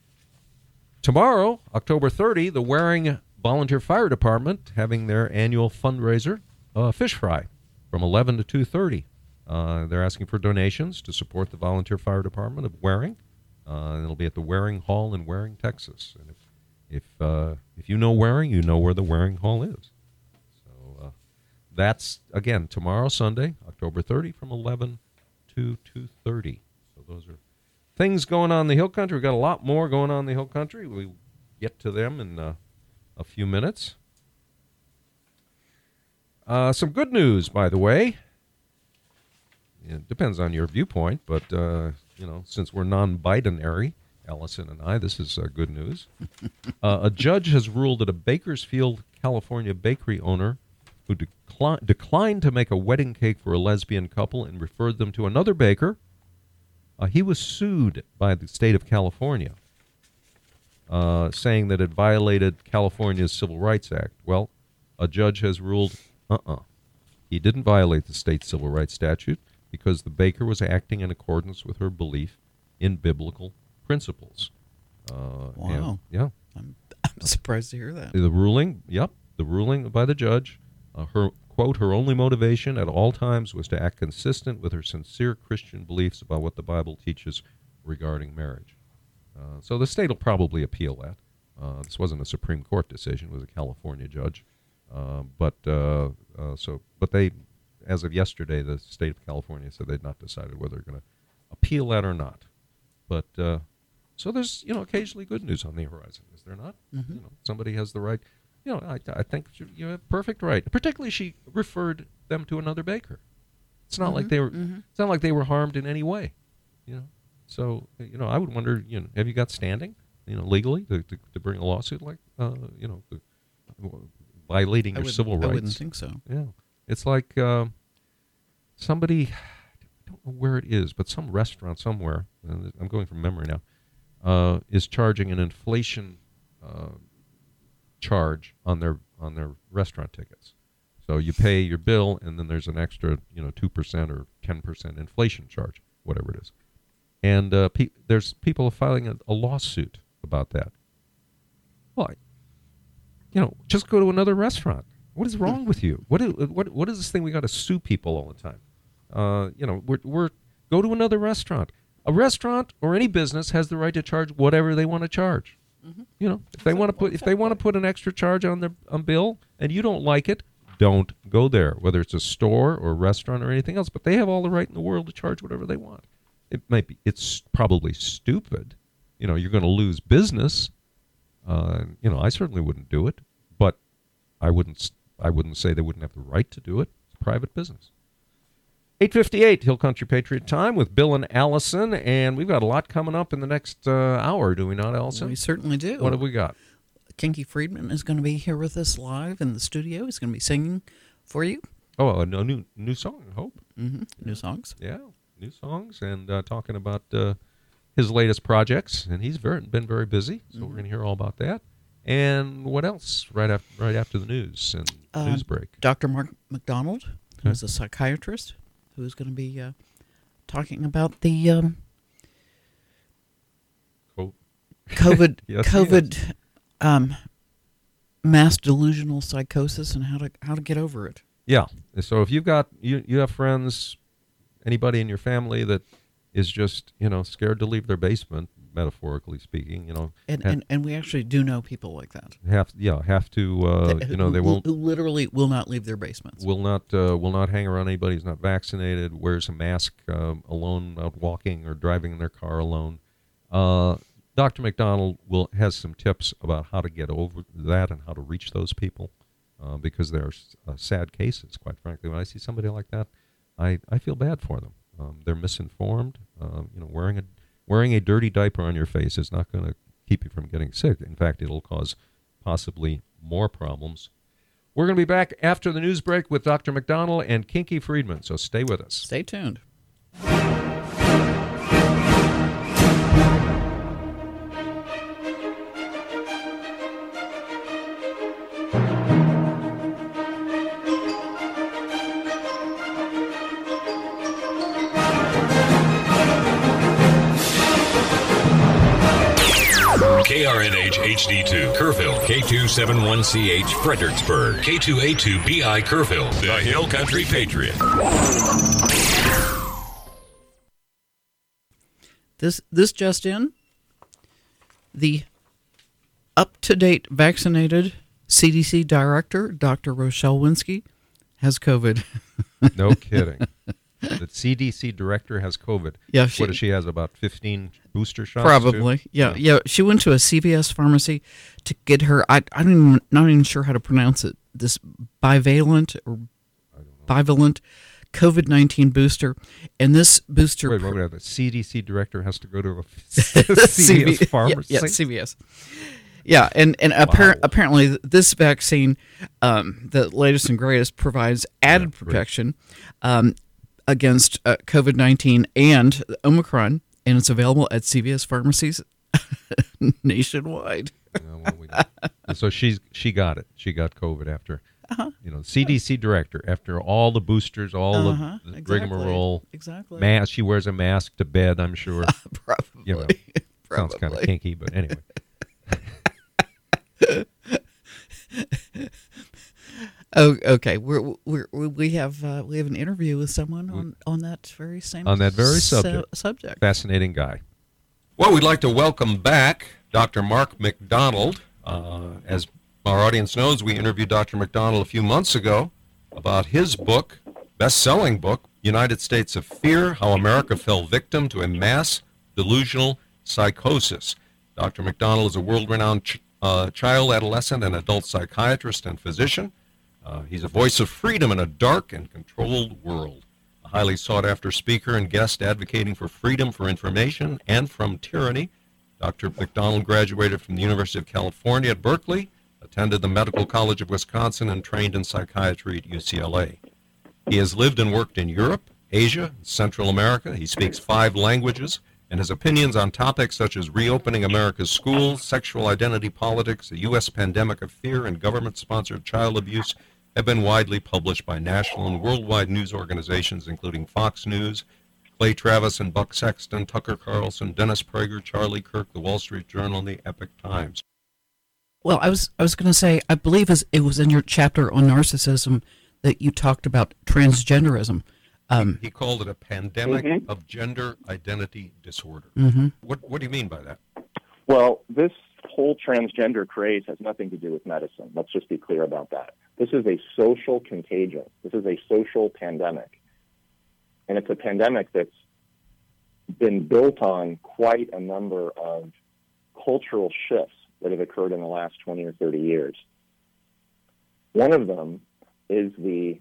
Tomorrow, October thirtieth, the Waring Volunteer Fire Department having their annual fundraiser, uh, Fish Fry, from eleven to two thirty. Uh, they're asking for donations to support the Volunteer Fire Department of Waring. Uh, and it'll be at the Waring Hall in Waring, Texas. And if if uh, if you know Waring, you know where the Waring Hall is. So uh, that's, again, tomorrow, Sunday, October thirtieth, from eleven to two thirty. So those are things going on in the Hill Country. We've got a lot more going on in the Hill Country. We'll get to them in uh, a few minutes. Uh, some good news, by the way. It depends on your viewpoint, but, uh, you know, since we're non-binary, Allison and I, this is uh, good news. uh, a judge has ruled that a Bakersfield, California bakery owner who decli- declined to make a wedding cake for a lesbian couple and referred them to another baker Uh, he was sued by the state of California, uh, saying that it violated California's Civil Rights Act. Well, a judge has ruled, uh-uh. He didn't violate the state civil rights statute because the baker was acting in accordance with her belief in biblical principles. Uh, Wow. and, yeah. I'm, I'm surprised to hear that. The ruling, yep, the ruling by the judge, uh, her, quote, her only motivation at all times was to act consistent with her sincere Christian beliefs about what the Bible teaches regarding marriage. Uh, so the state will probably appeal that. Uh, this wasn't a Supreme Court decision; it was a California judge. Uh, but uh, uh, so, but they, as of yesterday, the state of California said they'd not decided whether they're going to appeal that or not. But uh, so there's, you know, occasionally good news on the horizon, is there not? Mm-hmm. You know, somebody has the right. You know, I, I think you have perfect right. Particularly, she referred them to another baker. It's not Mm-hmm. like they were. Mm-hmm. It's not like they were harmed in any way. You know, so you know, I would wonder. You know, have you got standing? You know, legally to to, to bring a lawsuit like uh, you know, the, violating I your wouldn't- civil rights? I wouldn't think so. Yeah, it's like uh, somebody. I don't know where it is, but some restaurant somewhere. And I'm going from memory now. Uh, is charging an inflation uh, charge on their on their restaurant tickets. So you pay your bill, and then there's an extra, you know, two percent or ten percent inflation charge, whatever it is. And uh, pe- there's people filing a, a lawsuit about that. Well, I- you know, just go to another restaurant. What is wrong with you? What is, what what is this thing we got to sue people all the time? Uh, you know, we're we're go to another restaurant. A restaurant or any business has the right to charge whatever they want to charge. Mm-hmm. You know, if they want to put if they want to put an extra charge on their on bill and you don't like it, don't go there. Whether it's a store or a restaurant or anything else, but they have all the right in the world to charge whatever they want. It might be it's probably stupid. You know, you're going to lose business. Uh, you know, I certainly wouldn't do it, but I wouldn't. I wouldn't say they wouldn't have the right to do it. It's private business. eight fifty-eight Hill Country Patriot Time with Bill and Allison, and we've got a lot coming up in the next uh, hour, do we not, Allison? We certainly do. What have we got? Kinky Friedman is going to be here with us live in the studio. He's going to be singing for you. Oh, a no, new new song, I hope. Mm-hmm. New songs. Yeah, new songs, and uh, talking about uh, his latest projects, and he's very, been very busy, so mm-hmm. we're going to hear all about that. And what else right after, right after the news and uh, news break? Doctor Mark McDonald, okay. who's a psychiatrist, who's going to be uh, talking about the um, Co- COVID yes, COVID um, mass delusional psychosis and how to how to get over it. Yeah. So if you've got you you have friends, anybody in your family that is just, you know, scared to leave their basement, metaphorically speaking, you know, and have, and, and we actually do know people like that. Have yeah have to uh, you know they who, won't who literally will not leave their basements. Will not uh, will not hang around anybody who's not vaccinated. Wears a mask um, alone, out walking or driving in their car alone. Uh, Doctor McDonald will has some tips about how to get over that and how to reach those people, uh, because they're uh, sad cases. Quite frankly, when I see somebody like that, I, I feel bad for them. Um, they're misinformed. Um, you know, wearing a wearing a dirty diaper on your face is not going to keep you from getting sick. In fact, it'll cause possibly more problems. We're going to be back after the news break with Doctor McDonald and Kinky Friedman. So stay with us. Stay tuned. K R N H H D two, Kerrville, K two seventy-one C H, Fredericksburg, K two A two B I, Kerrville, the Hill Country Patriot. This this just in, the up-to-date vaccinated C D C director, Doctor Rochelle Winsky, has COVID. No kidding. The C D C director has COVID. Yeah, she, what does she has about fifteen booster shots? Probably. Too? Yeah, yeah. She went to a C V S pharmacy to get her. I I don't even not even sure how to pronounce it. This bivalent or bivalent COVID nineteen booster, and this booster. Wait, wait, wait. The C D C director has to go to a C V S pharmacy. Yeah, yeah, C V S. Yeah, and and wow. appar- apparently this vaccine, um, the latest and greatest, provides added yeah, protection. Um, against uh, COVID nineteen and Omicron, and it's available at C V S pharmacies nationwide. Yeah, well, we don't. So she's she got it. She got COVID after, uh-huh. you know, C D C director, after all the boosters, all uh-huh. of the exactly. rigmarole. Exactly. Mask. She wears a mask to bed, I'm sure. Probably. You know, Probably. sounds kind of kinky, but anyway. Oh, okay. We're, we're we have uh, we have an interview with someone on, on that very same on that very su- subject. subject. Fascinating guy. Well, we'd like to welcome back Doctor Mark McDonald. Uh, as our audience knows, we interviewed Doctor McDonald a few months ago about his book, best-selling book, United States of Fear: How America Fell Victim to a Mass Delusional Psychosis. Doctor McDonald is a world-renowned ch- uh, child, adolescent, and adult psychiatrist and physician. Uh, he's a voice of freedom in a dark and controlled world. A highly sought-after speaker and guest advocating for freedom for information and from tyranny. Doctor McDonald graduated from the University of California at Berkeley, attended the Medical College of Wisconsin, and trained in psychiatry at U C L A. He has lived and worked in Europe, Asia, and Central America. He speaks five languages, and his opinions on topics such as reopening America's schools, sexual identity politics, the U S pandemic of fear, and government-sponsored child abuse have been widely published by national and worldwide news organizations, including Fox News, Clay Travis and Buck Sexton, Tucker Carlson, Dennis Prager, Charlie Kirk, the Wall Street Journal, and the Epoch Times. Well, I was I was going to say, I believe it was in your chapter on narcissism that you talked about transgenderism. Um, he called it a pandemic mm-hmm. of gender identity disorder. Mm-hmm. What What do you mean by that? Well, this whole transgender craze has nothing to do with medicine. Let's just be clear about that. This is a social contagion. This is a social pandemic. And it's a pandemic that's been built on quite a number of cultural shifts that have occurred in the last twenty or thirty years. One of them is the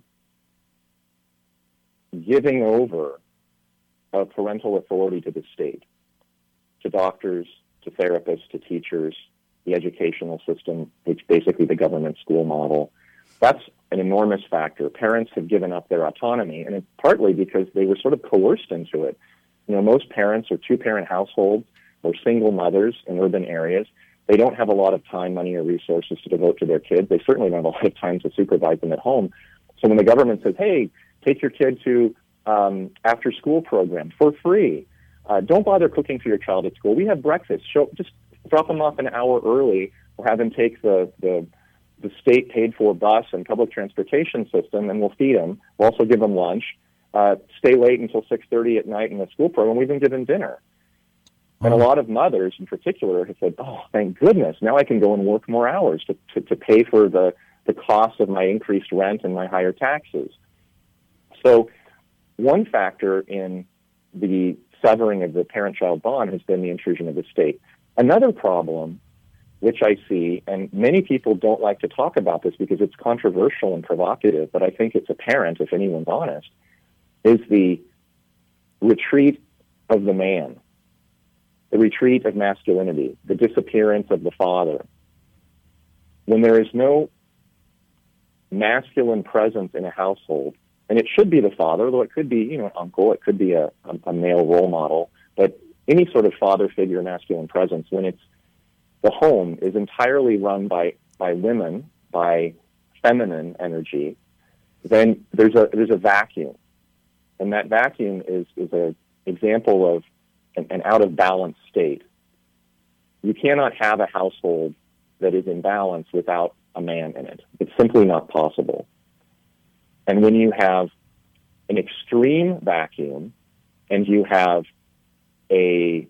giving over of parental authority to the state, to doctors, to therapists, to teachers, the educational system, which basically the government school model. That's an enormous factor. Parents have given up their autonomy, and it's partly because they were sort of coerced into it. You know, most parents are two-parent households or single mothers in urban areas. They don't have a lot of time, money, or resources to devote to their kids. They certainly don't have a lot of time to supervise them at home. So when the government says, hey, take your kid to um, after-school program for free, uh, don't bother cooking for your child at school. We have breakfast. Show, just drop them off an hour early or have them take the, the the state paid-for bus and public transportation system, and we'll feed them. We'll also give them lunch. Uh, stay late until six thirty at night in the school program. We even give them dinner. And a lot of mothers in particular have said, oh, thank goodness, now I can go and work more hours to, to, to pay for the, the cost of my increased rent and my higher taxes. So one factor in the severing of the parent-child bond has been the intrusion of the state. Another problem, which I see, and many people don't like to talk about this because it's controversial and provocative, but I think it's apparent if anyone's honest, is the retreat of the man, the retreat of masculinity, the disappearance of the father. When there is no masculine presence in a household, and it should be the father, although it could be, you know, an uncle, it could be a, a, a male role model, but any sort of father figure, masculine presence, when it's the home is entirely run by, by women, by feminine energy, then there's a there's a vacuum. And that vacuum is, is an example of an, an out-of-balance state. You cannot have a household that is in balance without a man in it. It's simply not possible. And when you have an extreme vacuum and you have a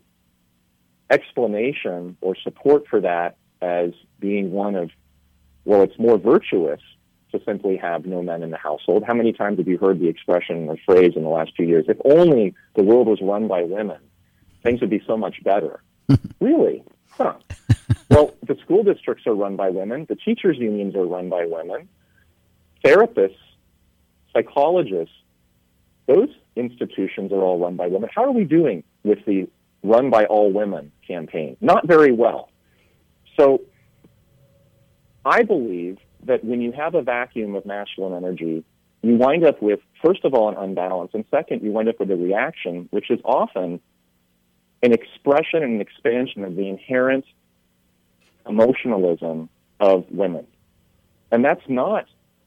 explanation or support for that as being one of, well, it's more virtuous to simply have no men in the household. How many times have you heard the expression or phrase in the last few years, if only the world was run by women, things would be so much better? Really? Huh. Well, the school districts are run by women. The teachers' unions are run by women. Therapists, psychologists, those institutions are all run by women. How are we doing with the Run by All Women campaign? Not very well. So I believe that when you have a vacuum of masculine energy you wind up with, first of all, an unbalance, and second, you wind up with a reaction, which is often an expression and an expansion of the inherent emotionalism of women. And that's not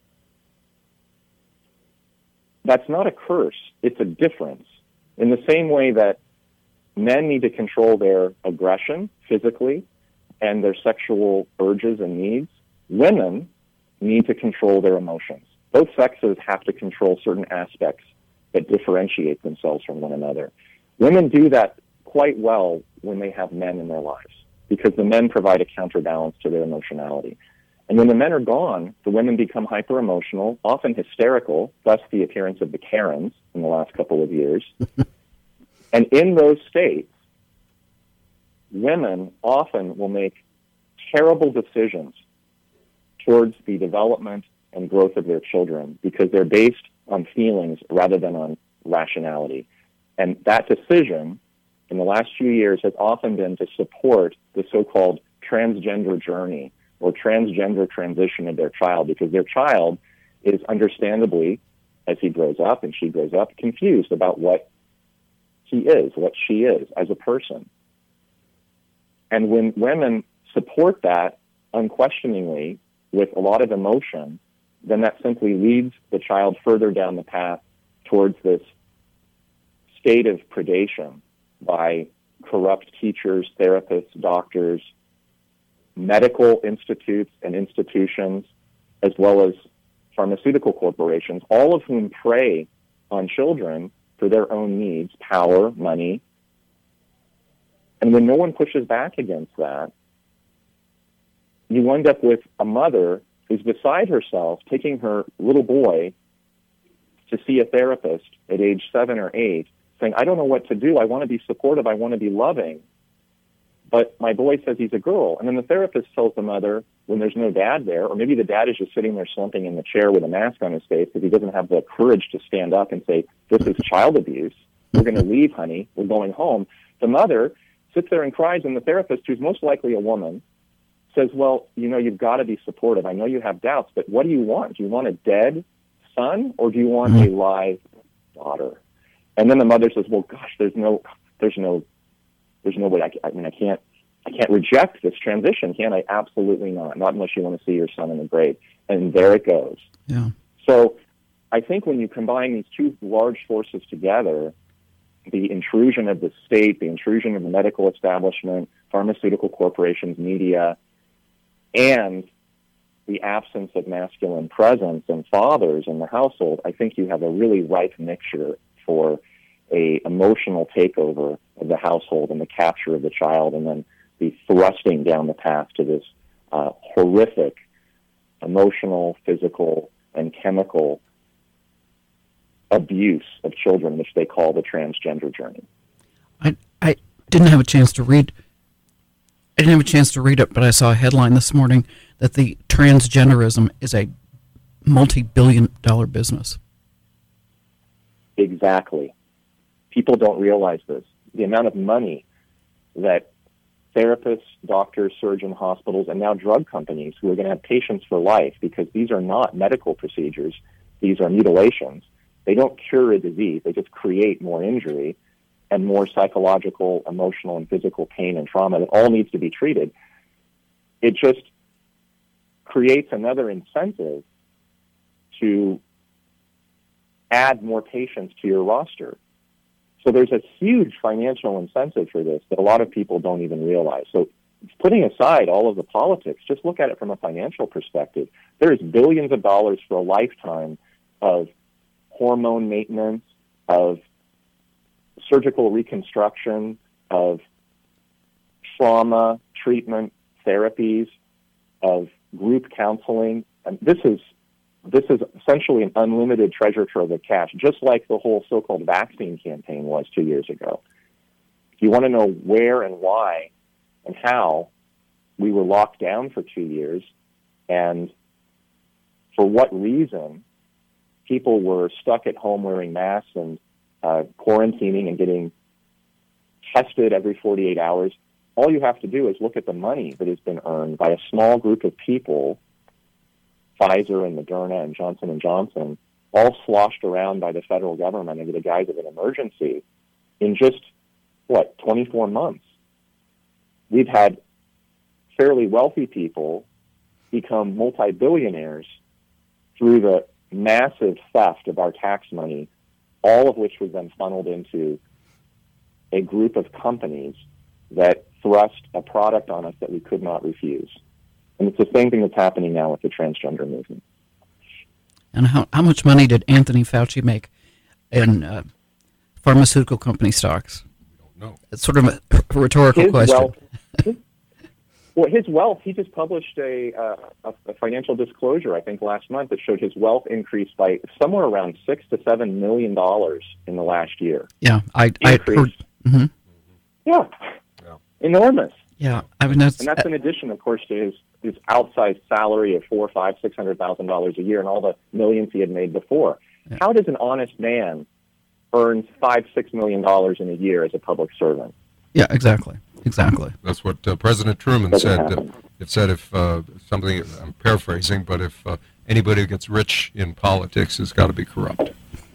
that's not a curse, it's a difference. In the same way that men need to control their aggression physically and their sexual urges and needs, women need to control their emotions. Both sexes have to control certain aspects that differentiate themselves from one another. Women do that quite well when they have men in their lives, because the men provide a counterbalance to their emotionality. And when the men are gone, the women become hyper-emotional, often hysterical, thus the appearance of the Karens in the last couple of years. And in those states, women often will make terrible decisions towards the development and growth of their children because they're based on feelings rather than on rationality. And that decision in the last few years has often been to support the so-called transgender journey or transgender transition of their child, because their child is understandably, as he grows up and she grows up, confused about what he is, what she is as a person. And when women support that unquestioningly with a lot of emotion, then that simply leads the child further down the path towards this state of predation by corrupt teachers, therapists, doctors, medical institutes and institutions, as well as pharmaceutical corporations, all of whom prey on children for their own needs, power, money. And when no one pushes back against that, you wind up with a mother who's beside herself, taking her little boy to see a therapist at age seven or eight, saying, I don't know what to do. I want to be supportive. I want to be loving. But my boy says he's a girl. And then the therapist tells the mother, when there's no dad there, or maybe the dad is just sitting there slumping in the chair with a mask on his face because he doesn't have the courage to stand up and say, this is child abuse. We're going to leave, honey. We're going home. The mother sits there and cries, and the therapist, who's most likely a woman, says, well, you know, you've got to be supportive. I know you have doubts, but what do you want? Do you want a dead son, or do you want a live daughter? And then the mother says, well, gosh, there's no, there's no, there's no way. I, I mean, I can't, I can't reject this transition, can I? Absolutely not. Not unless you want to see your son in the grave. And there it goes. Yeah. So I think when you combine these two large forces together, the intrusion of the state, the intrusion of the medical establishment, pharmaceutical corporations, media, and the absence of masculine presence and fathers in the household, I think you have a really ripe mixture for a emotional takeover of the household and the capture of the child, and then the thrusting down the path to this uh, horrific emotional, physical, and chemical abuse of children, which they call the transgender journey. I I didn't have a chance to read. I didn't have a chance to read it, but I saw a headline this morning that the transgenderism is a multi-billion dollar business. Exactly. People don't realize this. The amount of money that therapists, doctors, surgeons, hospitals, and now drug companies who are going to have patients for life, because these are not medical procedures, these are mutilations. They don't cure a disease, they just create more injury and more psychological, emotional, and physical pain and trauma that all needs to be treated. It just creates another incentive to add more patients to your roster. So there's a huge financial incentive for this that a lot of people don't even realize. So putting aside all of the politics, just look at it from a financial perspective. There's billions of dollars for a lifetime of hormone maintenance, of surgical reconstruction, of trauma treatment therapies, of group counseling. And this is This is essentially an unlimited treasure trove of cash, just like the whole so-called vaccine campaign was two years ago. If you want to know where and why and how we were locked down for two years and for what reason people were stuck at home wearing masks and uh, quarantining and getting tested every forty-eight hours, all you have to do is look at the money that has been earned by a small group of people, Pfizer and Moderna and Johnson and Johnson, all sloshed around by the federal government under the guise of an emergency, in just, what, twenty-four months, we've had fairly wealthy people become multi-billionaires through the massive theft of our tax money, all of which was then funneled into a group of companies that thrust a product on us that we could not refuse. And it's the same thing that's happening now with the transgender movement. And how, how much money did Anthony Fauci make in uh, pharmaceutical company stocks? We don't know. It's sort of a rhetorical His question. Wealth, his, well, his wealth, he just published a, uh, a, a financial disclosure, I think, last month that showed his wealth increased by somewhere around six to seven million dollars in the last year. Yeah, I, I heard. Mm-hmm. Yeah. yeah, enormous. Yeah, I mean that's and that's in addition, of course, to his his outsized salary of four, five, six hundred thousand dollars a year, and all the millions he had made before. Yeah. How does an honest man earn five, six million dollars in a year as a public servant? Yeah, exactly, exactly. That's what uh, President Truman Doesn't said. Uh, it said if uh, something, I'm paraphrasing, but if uh, anybody who gets rich in politics has got to be corrupt.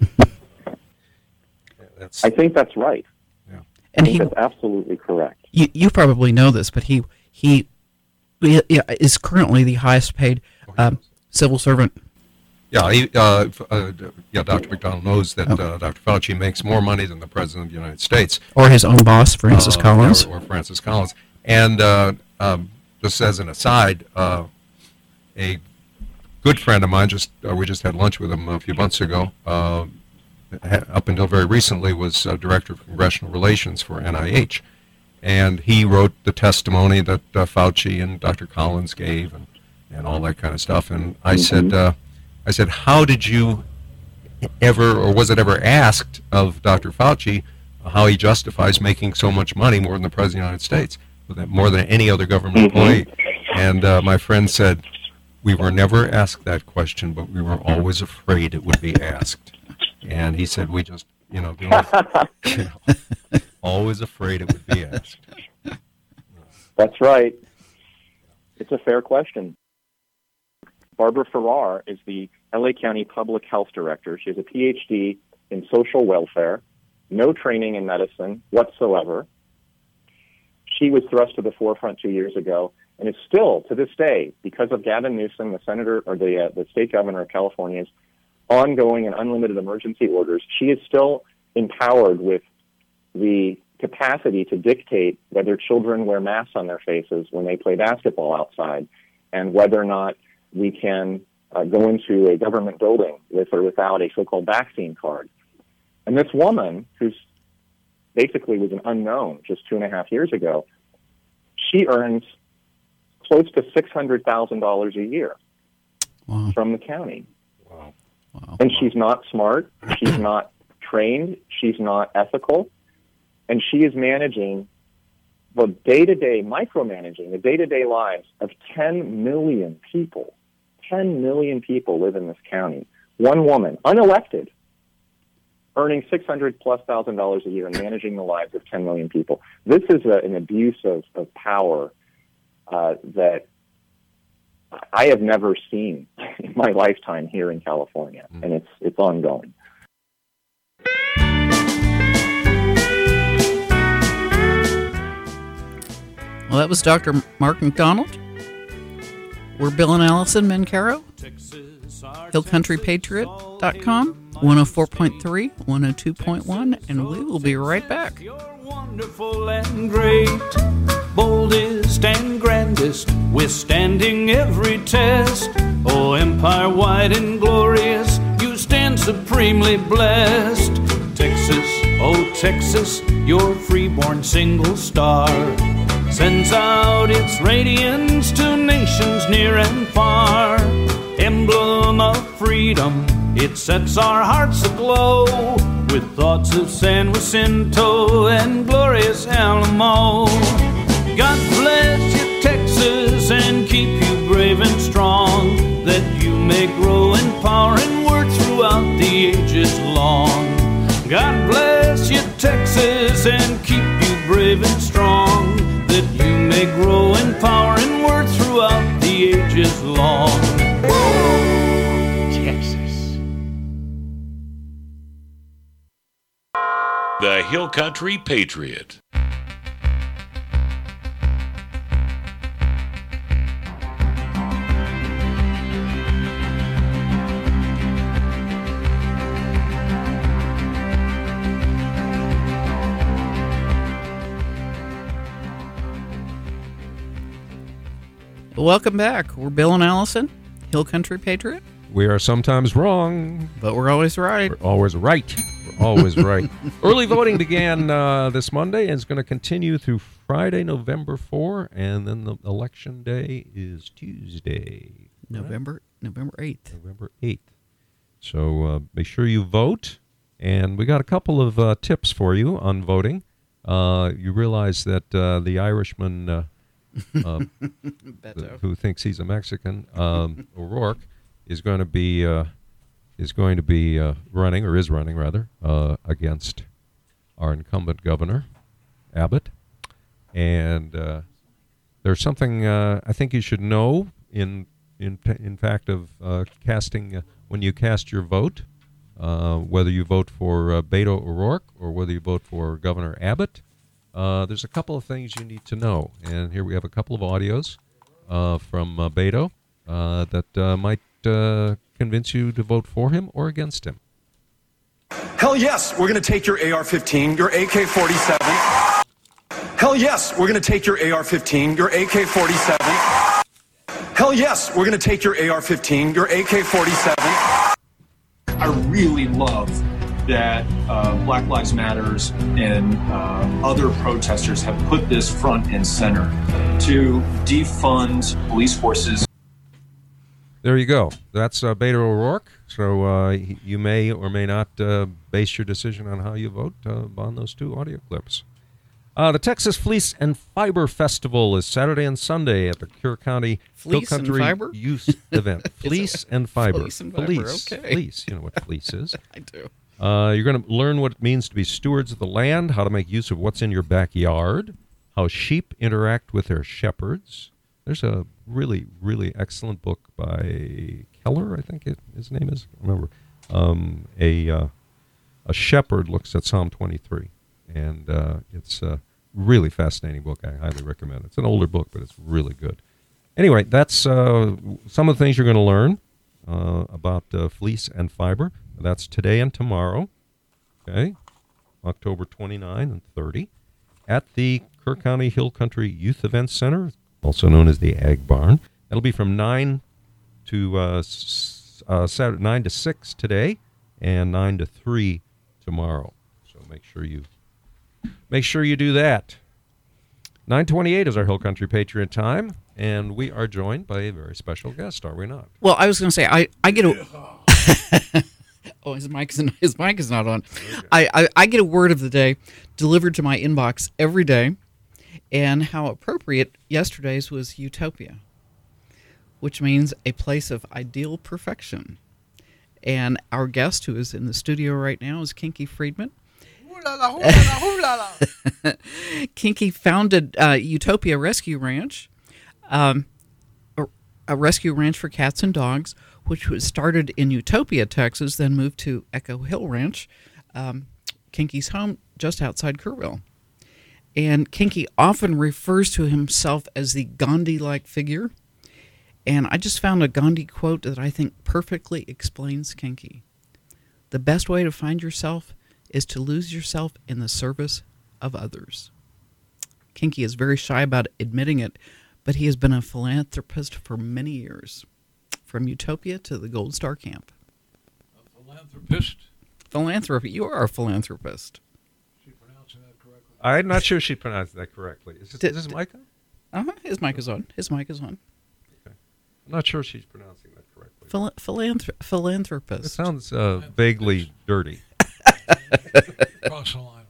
that's, I think that's right. Yeah, and I think he, that's absolutely correct. You, you probably know this, but he he, he is currently the highest paid um, civil servant. Yeah, he, uh, uh, yeah. Doctor McDonald knows that uh, Doctor Fauci makes more money than the President of the United States, or his own boss, Francis uh, Collins, or, or Francis Collins. And uh, um, just as an aside, uh, a good friend of mine, just uh, we just had lunch with him a few months ago. Uh, up until very recently, was uh, director of congressional relations for N I H, and he wrote the testimony that uh, Fauci and Doctor Collins gave, and, and all that kind of stuff. And I mm-hmm. said. Uh, I said, how did you ever, or was it ever asked of Doctor Fauci how he justifies making so much money, more than the President of the United States, more than any other government employee? And uh, my friend said, we were never asked that question, but we were always afraid it would be asked. And he said, we just, you know, you know always afraid it would be asked. That's right. It's a fair question. Barbara Ferrar is the L A County Public Health Director. She has a P H D in social welfare, no training in medicine whatsoever. She was thrust to the forefront two years ago and is still, to this day, because of Gavin Newsom, the senator or the uh, the state governor of California's ongoing and unlimited emergency orders, she is still empowered with the capacity to dictate whether children wear masks on their faces when they play basketball outside, and whether or not we can uh, go into a government building with or without a so-called vaccine card. And this woman, who's basically was an unknown just two and a half years ago, she earns close to six hundred thousand dollars a year wow. from the county. Wow. Wow. And she's not smart, she's not trained, she's not ethical, and she is managing the day-to-day, micromanaging the day-to-day lives of ten million people. ten million people live in this county. One woman, unelected, earning six hundred plus thousand dollars a year and managing the lives of ten million people. This is a, an abuse of, of power uh, that I have never seen in my lifetime here in California, mm. and it's it's ongoing. Well, that was Doctor Mark McDonald. We're Bill and Allison Mencaro, hill country patriot dot com, one oh four point three, one oh two point one, and we will be right back. You're wonderful and great, boldest and grandest, withstanding every test. Oh, empire wide and glorious, you stand supremely blessed. Texas, oh Texas, your freeborn single star sends out its radiance to nations near and far. Emblem of freedom, it sets our hearts aglow with thoughts of San Jacinto and glorious Alamo. God bless you, Texas, and keep you brave and strong, that you may grow in power and worth throughout the ages long. God bless you, Texas, and keep you brave and strong, that you may grow in power and worth throughout. 'Throughout the ages long. God bless you, Texas, and keep you brave and strong, that you may grow in power and worth throughout the ages long. God bless you, Texas, and keep you brave and strong, that you may grow in power and worth throughout the ages long. God bless you, Texas, and keep you brave and strong, that you may grow in power and worth throughout the ages long. Texas. Hill Country Patriot. Welcome back. We're Bill and Allison, Hill Country Patriot. We are sometimes wrong, but we're always right. We're always right. We're always right. Early voting began uh, this Monday and is going to continue through Friday, November fourth, and then the election day is Tuesday, November right? November eighth. November eighth. So uh, make sure you vote, and we got a couple of uh, tips for you on voting. Uh, you realize that uh, the Irishman. Uh, uh, who thinks he's a Mexican, um, O'Rourke, is going to be uh, is going to be uh, running, or is running rather, uh, against our incumbent governor, Abbott. And uh, there's something uh, I think you should know in in in fact of uh, casting uh, when you cast your vote, uh, whether you vote for uh, Beto O'Rourke or whether you vote for Governor Abbott. Uh, there's a couple of things you need to know, and here we have a couple of audios uh, from uh, Beto uh, that uh, might uh, convince you to vote for him or against him. Hell yes, we're going to take your A R fifteen, your A K forty-seven. Hell yes, we're going to take your A R fifteen, your A K forty-seven. Hell yes, we're going to take your A R fifteen, your A K forty-seven. I really love that uh, Black Lives Matters and uh, other protesters have put this front and center to defund police forces. There you go. That's uh, Beto O'Rourke. So uh, you may or may not uh, base your decision on how you vote uh, on those two audio clips. Uh, the Texas Fleece and Fiber Festival is Saturday and Sunday at the Kerr County Hill Country and fiber? Youth Event. Fleece and Fiber. Fleece and fiber, Fleece. okay. Fleece. You know what fleece is. I do. Uh, you're going to learn what it means to be stewards of the land, how to make use of what's in your backyard, how sheep interact with their shepherds. There's a really, really excellent book by Keller, I think it, his name is. I remember. Um, a uh, a shepherd looks at Psalm twenty-three, and uh, it's a really fascinating book. I highly recommend it. It's an older book, but it's really good. Anyway, that's uh, some of the things you're going to learn uh, about uh, fleece and fiber. That's today and tomorrow, okay, October twenty-ninth and thirtieth, at the Kerr County Hill Country Youth Event Center, also known as the Ag Barn. That'll be from nine to uh, s- uh, Saturday, nine to six today, and nine to three tomorrow. So make sure you make sure you do that. nine twenty-eight is our Hill Country Patriot time, and we are joined by a very special guest, are we not? Well, I was going to say I I get a. Oh, his mic is his mic is not on. Okay. I, I, I get a word of the day delivered to my inbox every day, and how appropriate yesterday's was Utopia, which means a place of ideal perfection. And our guest, who is in the studio right now, is Kinky Friedman. Kinky founded uh, Utopia Rescue Ranch, um, a, a rescue ranch for cats and dogs, which was started in Utopia, Texas, then moved to Echo Hill Ranch, um, Kinky's home just outside Kerrville. And Kinky often refers to himself as the Gandhi-like figure. And I just found a Gandhi quote that I think perfectly explains Kinky. The best way to find yourself is to lose yourself in the service of others. Kinky is very shy about admitting it, but he has been a philanthropist for many years. From Utopia to the Gold Star Camp. A philanthropist? Philanthropy. You are a philanthropist. Is she pronouncing that correctly? I'm not sure she pronounced that correctly. Is this, Did, is this mic on? Uh-huh. His mic is on. His mic is on. Okay. I'm not sure she's pronouncing that correctly. Phil- philanthrop- philanthropist. It sounds uh, vaguely dirty. Cross the line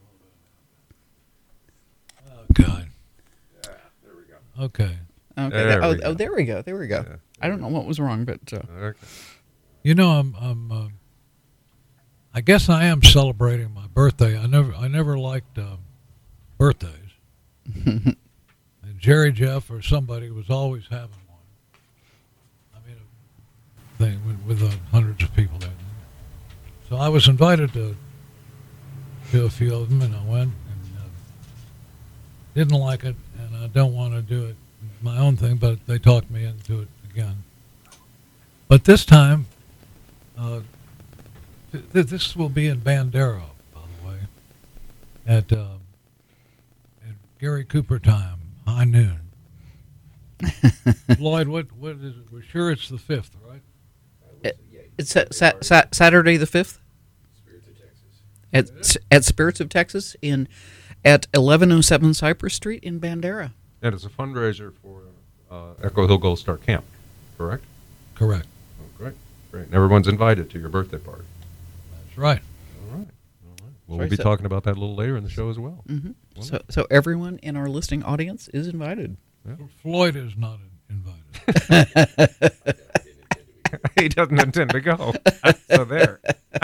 a little bit. Oh, God. Yeah, there we go. Okay. Okay. There oh, we oh, there we go. There we go. Yeah. I don't know what was wrong, but uh, Okay. You know, I'm. I'm. Uh, I guess I am celebrating my birthday. I never. I never liked um, birthdays. And Jerry Jeff or somebody was always having one. I mean, a thing with, with uh, hundreds of people there. So I was invited to to a few of them, and I went and uh, didn't like it, and I don't want to do it my own thing, but they talked me into it again. But this time, uh, th- this will be in Bandera, by the way, at, uh, at Gary Cooper time, high noon. Lloyd, what what is it? We're sure it's the fifth, right? It, it's sa- sa- sa- Saturday the fifth. At at Spirits of Texas in at eleven oh seven Cypress Street in Bandera. And it's a fundraiser for uh, Echo Hill Gold Star Camp, correct? Correct. Oh, great, great. And everyone's invited to your birthday party. That's right. All right. All right. Well, Right, we'll be so- talking about that a little later in the show as well. Mm-hmm. So so everyone in our listening audience is invited. Yeah. Floyd is not invited. He doesn't intend to go. So there.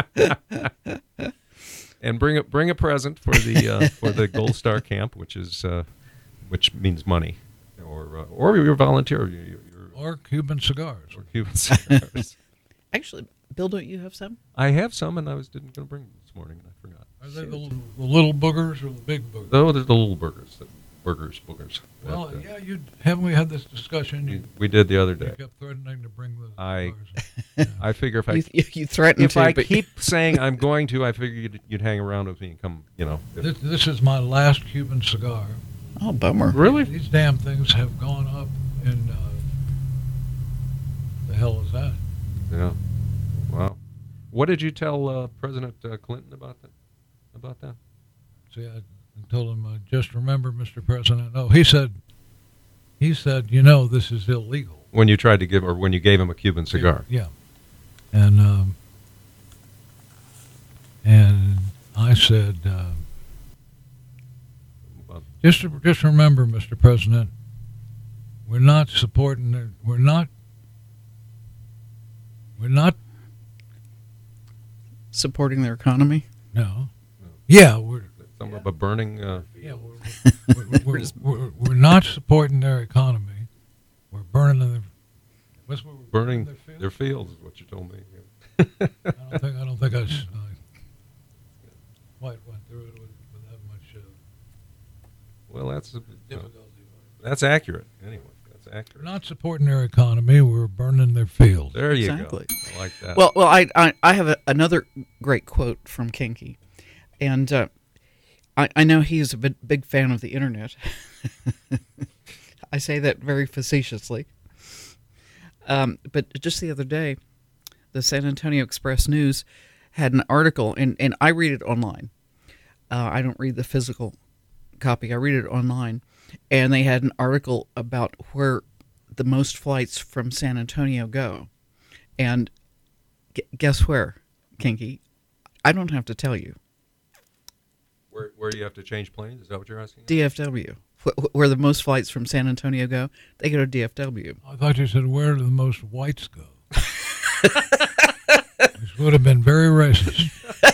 And bring a bring a present for the uh, for the Gold Star Camp, which is uh, which means money, or uh, or your volunteer, your, your, Or Cuban cigars. or Cuban cigars. Actually, Bill, don't you have some? I have some, and I was didn't going to bring them this morning, and I forgot. Are they the, l- the little boogers or the big boogers? Oh, there's the little burgers, the burgers, boogers. Well, But, uh, yeah, you haven't we had this discussion? You, we did the other you day. kept threatening to bring the I cigars. I figure if I You, you, you threatened if to, I but keep saying I'm going to, I figure you'd, you'd hang around with me and come, you know. if- This, this is my last Cuban cigar. oh, bummer. really? These damn things have gone up in. Uh, the hell is that? Yeah. Wow. What did you tell uh, President uh, Clinton about that? About that? See, I told him, uh, just remember, Mister President. No, he said, he said, you know, this is illegal. When you tried to give, or when you gave him a Cuban cigar? Yeah. And um, and I said, uh, Well, just just remember, Mister President, we're not supporting. The, we're not. We're not. Supporting their economy. No. Yeah, we're. Some of a burning. Uh, Yeah, we're, we're, we're, we're, we're not supporting their economy. We're burning their. What's what we're burning their fields? their fields is what you told me. I don't think. I don't think I s- uh, quite went through it with, with that much uh, Well, that's uh, difficulty. that's accurate. Anyway, that's We're accurate. not supporting their economy. We're burning their fields. There you Exactly. go. I like that. Well, well, I I, I have a, another great quote from Kinky, and uh, I I know he's a big, big fan of the internet. I say that very facetiously. Um, but just the other day, the San Antonio Express News had an article, and, and I read it online. Uh, I don't read the physical copy. I read it online. And they had an article about where the most flights from San Antonio go. And gu- guess where, Kinky? I don't have to tell you. where where do you have to change planes? Is that what you're asking? D F W. Wh- Where the most flights from San Antonio go, they go to D F W. I thought you said, where do the most whites go? Which would have been very racist.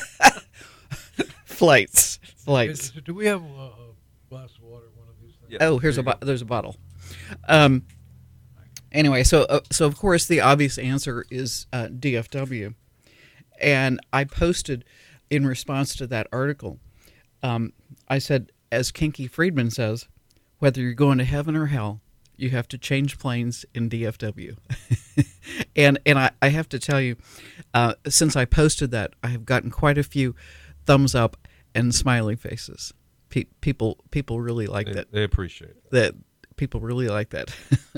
Flights. Flights. Do we have a, a glass of water? One of these things? Yeah, Oh, here's there a you bo- there's a bottle. Um. Anyway, so uh, so of course the obvious answer is uh, D F W, and I posted in response to that article. Um, I said, as Kinky Friedman says, whether you're going to heaven or hell, you have to change planes in D F W. and and I, I have to tell you, uh, since I posted that, I have gotten quite a few thumbs up and smiley faces. Pe- people people really like They, that. they appreciate it. That people really like that.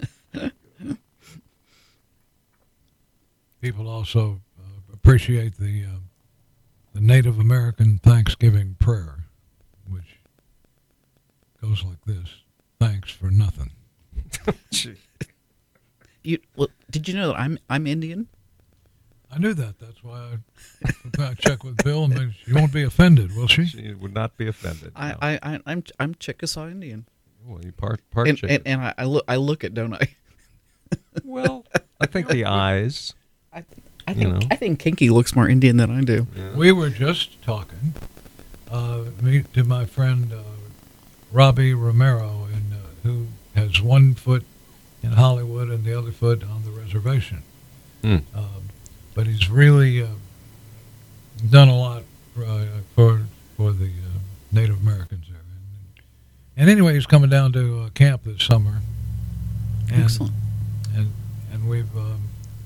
People also uh, appreciate the uh, the Native American Thanksgiving prayer, which goes like this: "Thanks for nothing." Gee. You well, did you know that I'm I'm Indian? I knew that. That's why I, I checked with Bill, and made- she won't be offended, will she? She would not be offended. I, no. I, I I'm I'm Chickasaw Indian. Well, you part part And, chicken. and, and I, I look I look it, don't I? Well, I think the eyes. I, I You think know. I think Kinky looks more Indian than I do. Yeah. We were just talking, uh, me to my friend uh, Robbie Romero, and, uh, who has one foot in Hollywood and the other foot on the reservation. Mm. Um, but he's really uh, done a lot uh, for for the uh, Native Americans there. And, and anyway, he's coming down to uh, camp this summer. And, Excellent. And and we've um,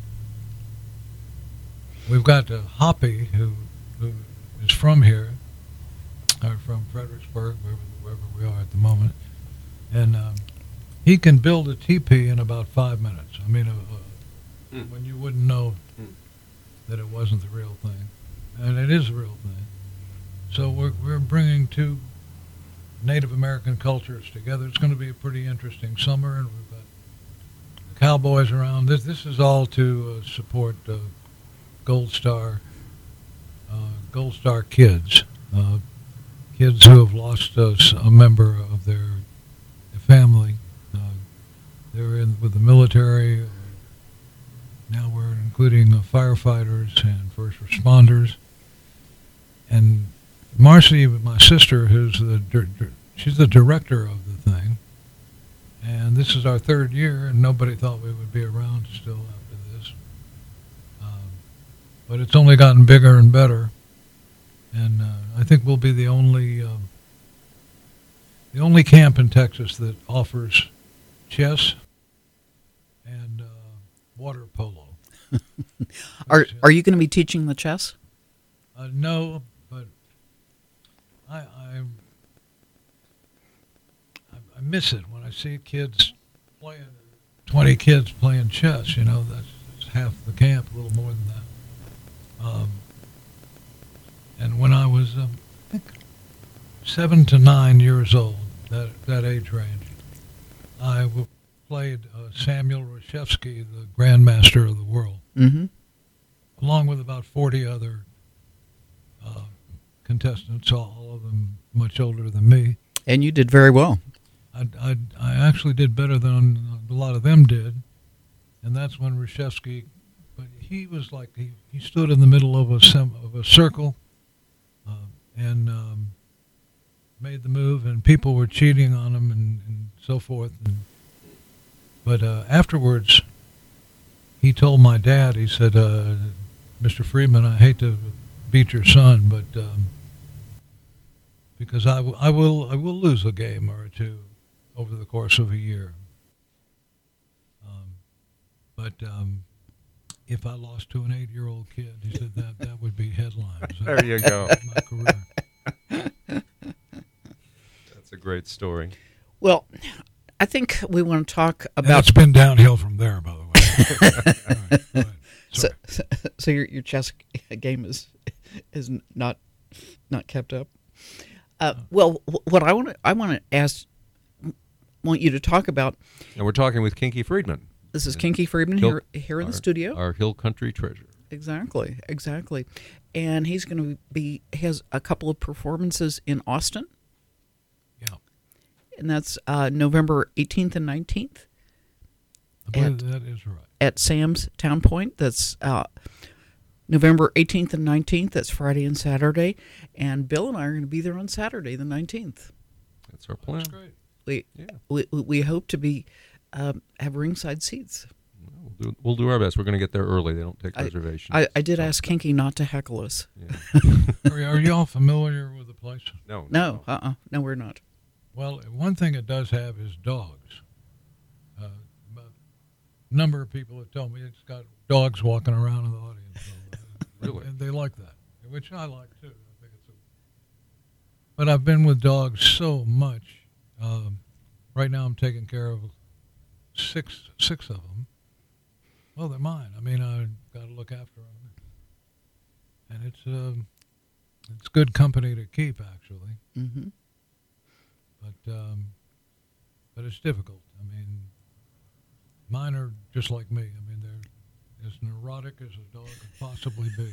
we've got uh, Hoppy, who who is from here, or from Fredericksburg, wherever, wherever we are at the moment, and um, he can build a teepee in about five minutes. I mean, uh, uh, mm. when you wouldn't know mm. that it wasn't the real thing, and it is the real thing. So we're we're bringing two Native American cultures together. It's going to be a pretty interesting summer, and we've got the cowboys around. This this is all to uh, support uh, Gold Star uh, Gold Star kids, uh, kids who have lost uh, a member of their family. Uh, they're in with the military. Now we're including uh, firefighters and first responders. And Marcy, my sister, who's the she's the director of the thing, and this is our third year, and nobody thought we would be around still after this. Um, but it's only gotten bigger and better, and uh, I think we'll be the only um, the only camp in Texas that offers chess and uh, water polo. are Are you going to be teaching the chess? Uh, no. But I, I I miss it when I see kids playing, twenty kids playing chess. You know, that's, that's half the camp, a little more than that. Um, and when I was, um, I think, seven to nine years old, that that age range, I w- played uh, Samuel Reshevsky, the Grandmaster of the world, mm-hmm. along with about forty other Uh, contestants, all of them much older than me. And you did very well. I, I, I actually did better than a lot of them did, and that's when Reshevsky, but he was like, he, he stood in the middle of a sem, of a circle uh, and um, made the move, and people were cheating on him and, and so forth. And, but uh, afterwards, he told my dad, he said, uh, Mister Friedman, I hate to beat your son, but um, because I, w- I will I will lose a game or two over the course of a year. Um, but um, if I lost to an eight-year-old kid, he said that that would be headlines. There you go. My career. That's a great story. Well, I think we want to talk about. And it's been downhill from there, by the way. All right, go ahead. So, so, so your your chess game is is not not kept up. Uh, well, what I want to I want to ask, want you to talk about. And we're talking with Kinky Friedman. This is Kinky Friedman Hill, here here in our, the studio. Our Hill Country treasure. Exactly, exactly. And he's going to be has a couple of performances in Austin. Yeah. And that's uh, November eighteenth and nineteenth. I believe that is right. At Sam's Town Point. That's uh, November eighteenth and nineteenth. That's Friday and Saturday. And Bill and I are going to be there on Saturday, the nineteenth. That's our plan. That's great. We, yeah. we, we hope to be um, have ringside seats. We'll do, we'll do our best. We're going to get there early. They don't take I, reservations. I, I did so. ask Kinky not to heckle us. Yeah. are, are you all familiar with the place? No. No, no. uh-uh. No, we're not. Well, one thing it does have is dogs. Uh, number of people have told me it's got dogs walking around in the audience. So, uh, really? And they like that, which I like too. I think it's a, but I've been with dogs so much. Um, right now I'm taking care of six six of them. Well, they're mine. I mean, I got to look after them. And it's um, it's good company to keep, actually. Mm-hmm. But um, but it's difficult. I mean, mine are just like me. I mean, they're as neurotic as a dog could possibly be.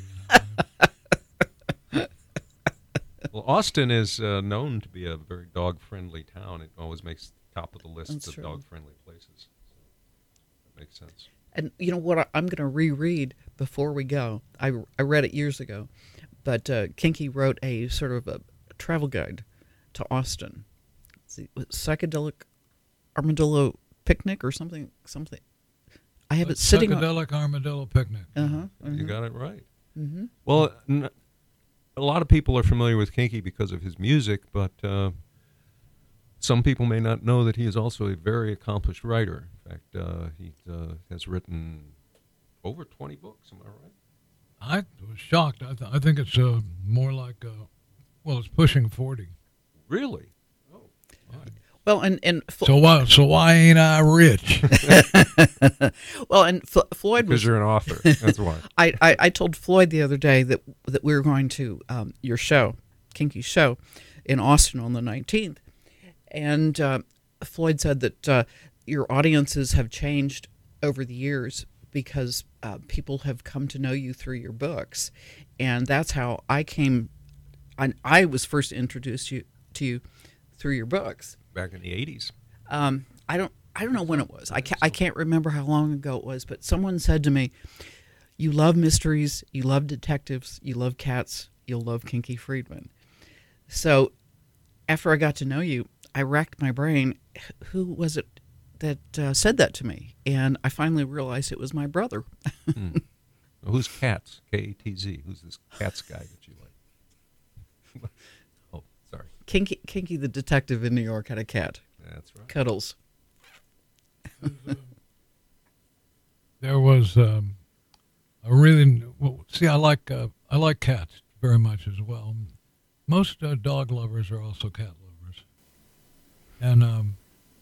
You know? Well, Austin is uh, known to be a very dog-friendly town. It always makes top of the list That's of true. dog-friendly places. So that makes sense. And you know what? I'm going to reread before we go. I, I read it years ago, but uh, Kinky wrote a sort of a travel guide to Austin. Let's see, psychedelic armadillo picnic or something. Something. I have But it sitting psychedelic on. armadillo picnic. Uh huh. You got it right. Mm-hmm. Well, n- a lot of people are familiar with Kinky because of his music, but uh, some people may not know that he is also a very accomplished writer. In fact, uh, he uh, has written over twenty books. Am I right? I was shocked. I, th- I think it's uh, more like, uh, well, it's pushing forty. Really? Oh, well, and and Flo- so why so why ain't I rich? Well, and F- Floyd because was, you're an author. That's why. I, I I told Floyd the other day that that we were going to um, your show, Kinky show, in Austin on the nineteenth, and uh, Floyd said that uh, your audiences have changed over the years because uh, people have come to know you through your books, and that's how I came. I, I was first introduced you, to you through your books back in the eighties. Um, I don't. I don't know when it was. I can't, I can't remember how long ago it was. But someone said to me, "You love mysteries. You love detectives. You love cats. You'll love Kinky Friedman." So, after I got to know you, I racked my brain. Who was it that uh, said that to me? And I finally realized it was my brother. hmm. Well, who's Katz? K A T Z. Who's this Katz guy that you like? Oh, sorry. Kinky, Kinky, the detective in New York, had a cat. That's right. Cuddles. There was um, a really well, see. I like uh, I like cats very much as well. Most uh, dog lovers are also cat lovers, and um,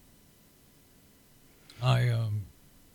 I um,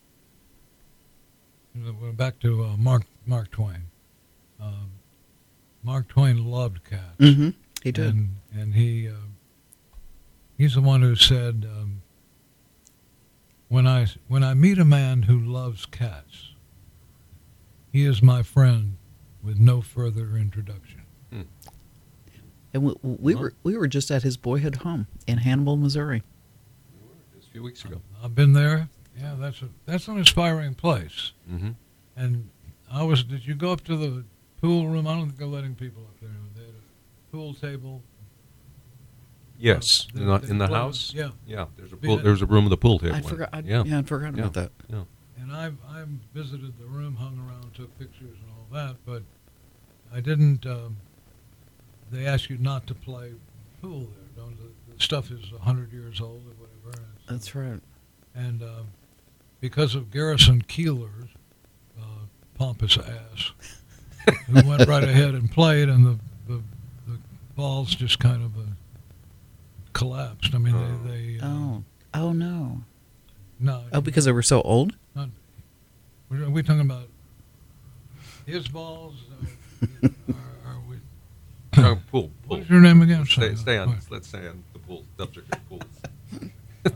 went back to uh, Mark Mark Twain. Um, Mark Twain loved cats. Mm-hmm. He did, and, and he uh, he's the one who said. Um, When I, when I meet a man who loves cats, he is my friend with no further introduction. Hmm. And we, we were we were just at his boyhood home in Hannibal, Missouri. Just a few weeks ago. I've been there. Yeah, that's a, that's an inspiring place. Mm-hmm. And I was. Did you go up to the pool room? I don't think they're letting people up there. They had a pool table. Yes, Uh, in the, they- in the they- house. yeah. yeah. There's a Be- pool, there's a room with a pool table. I in it. forgot. I, Yeah, yeah, I forgot yeah. about that. Yeah. And I I visited the room, hung around, took pictures and all that, but I didn't. Um, they ask you not to play pool there. Don't the, the stuff is a hundred years old or whatever. And so- That's right. And um, because of Garrison Keillor's uh, pompous ass, who went right ahead and played, and the the, the balls just kind of uh, collapsed. I mean, they. they uh, Oh, oh no. No. Oh, because they were so old? Not, are we talking about his balls? Uh, are, are we? Uh, pool, pool. What's your name again? Stay, Sorry. stay on. Right. Let's stay on the pool subject of pools. Um,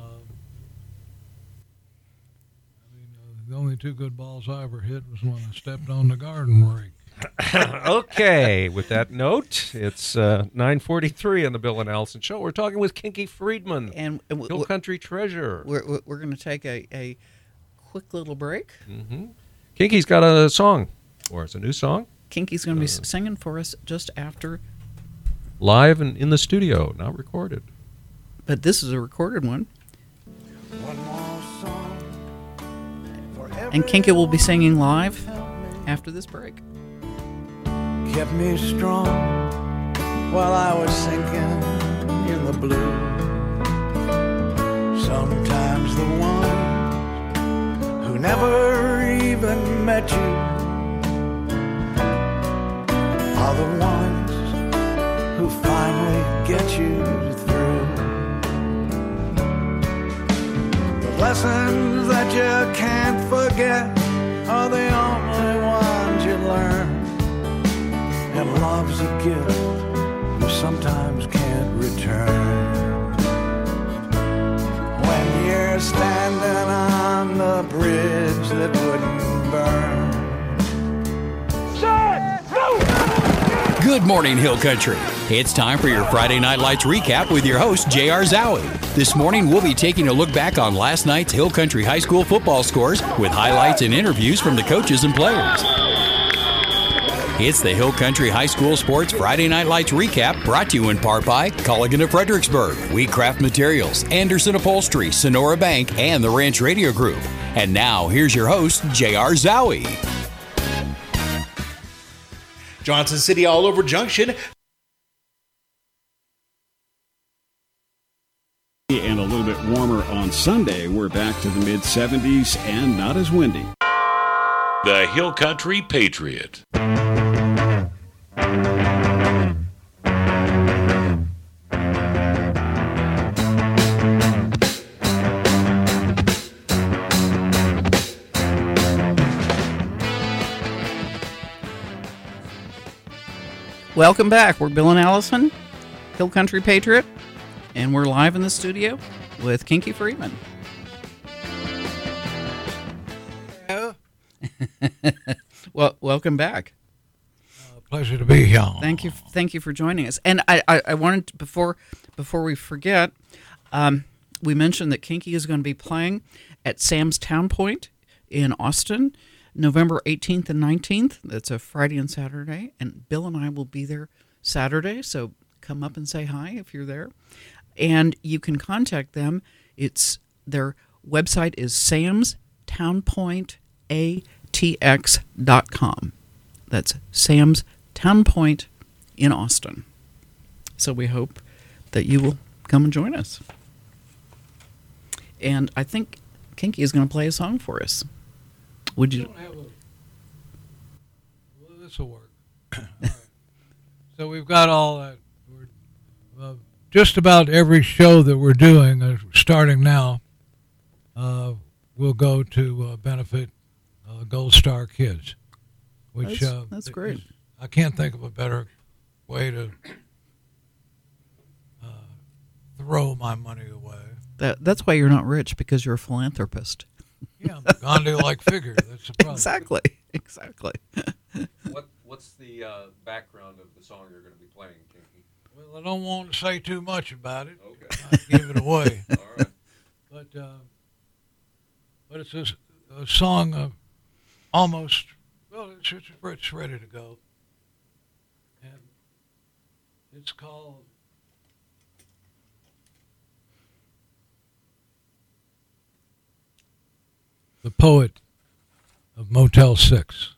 I mean, uh, the only two good balls I ever hit was when I stepped on the garden rake. Okay, with that note, it's uh, nine forty-three on the Bill and Allison Show. We're talking with Kinky Friedman, And, and w- Hill w- Country Treasure. We're we're, we're going to take a, a quick little break. Mm-hmm. Kinky's got a song for us, a new song, Kinky's going to be Uh, singing for us just after, live and in the studio, not recorded. but this is a recorded one. One more song for And Kinky will be singing live after this break. kept me strong while I was sinking in the blue. Sometimes the ones who never even met you are the ones who finally get you through. The lessons that you can't forget are the only ones you learn. And love's a gift you sometimes can't return. When you're standing on the bridge that wouldn't burn. Good morning, Hill Country. It's time for your Friday Night Lights recap with your host, J R Zowie. This morning, we'll be taking a look back on last night's Hill Country High School football scores with highlights and interviews from the coaches and players. It's the Hill Country High School Sports Friday Night Lights recap, brought to you in part by Culligan of Fredericksburg, Wheatcraft Materials, Anderson Upholstery, Sonora Bank, and the Ranch Radio Group. And now, here's your host, J R Zowie. Johnson City all over Junction. And a little bit warmer on Sunday. We're back to the mid seventies and not as windy. The Hill Country Patriot. Welcome back. We're Bill and Allison, Hill Country Patriot, and we're live in the studio with Kinky Friedman. Hello. Well, welcome back. Uh, pleasure to be here. Thank you, thank you for joining us. And I, I, I wanted to, before before we forget, um, we mentioned that Kinky is going to be playing at Sam's Town Point in Austin, November eighteenth and nineteenth. That's a Friday and Saturday, and Bill and I will be there Saturday. So come up and say hi if you're there, and you can contact them. It's their website is Sam's Town Point A T X dot com. That's Sam's Town Point in Austin. So we hope that you will come and join us. And I think Kinky is going to play a song for us. Would you? Don't have a, well, this will work. All right. So we've got all that. We're, uh, just about every show that we're doing, uh, starting now, uh, will go to uh, benefit uh, Gold Star Kids. Which that's, uh, that's great. Is, I can't think of a better way to uh, throw my money away. That that's why you're not rich, because you're a philanthropist. Yeah, I'm a Gandhi-like figure. That's the problem. Exactly, exactly. what What's the uh, background of the song you're going to be playing, Kinky? Well, I don't want to say too much about it. Okay. I give it away. All right. But uh, but it's a, a song of almost, well, it's, it's, it's ready to go. And it's called The Poet of Motel six.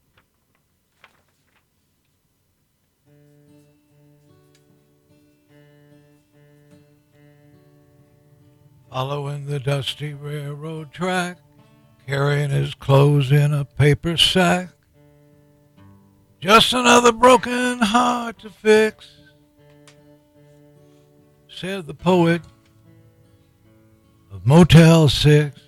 Following the dusty railroad track, carrying his clothes in a paper sack. Just another broken heart to fix, said the poet of Motel six.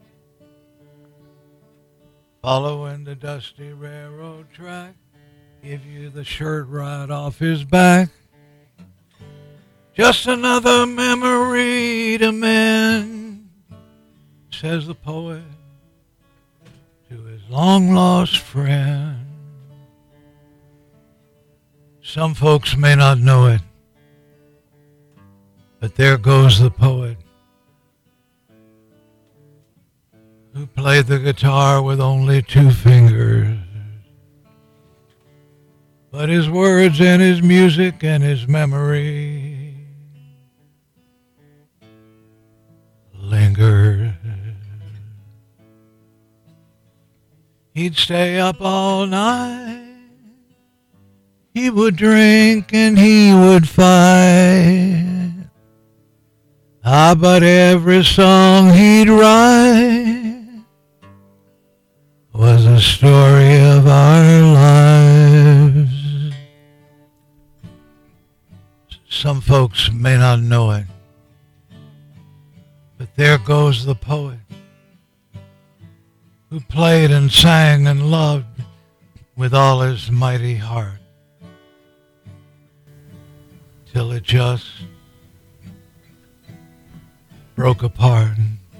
Following the dusty railroad track, give you the shirt right off his back. Just another memory to mend, says the poet to his long-lost friend. Some folks may not know it, but there goes the poet who played the guitar with only two fingers. But his words and his music and his memory lingered. He'd stay up all night, he would drink and he would fight. Ah, but every song he'd write was a story of our lives. Some folks may not know it, but there goes the poet who played and sang and loved with all his mighty heart, till it just broke apart.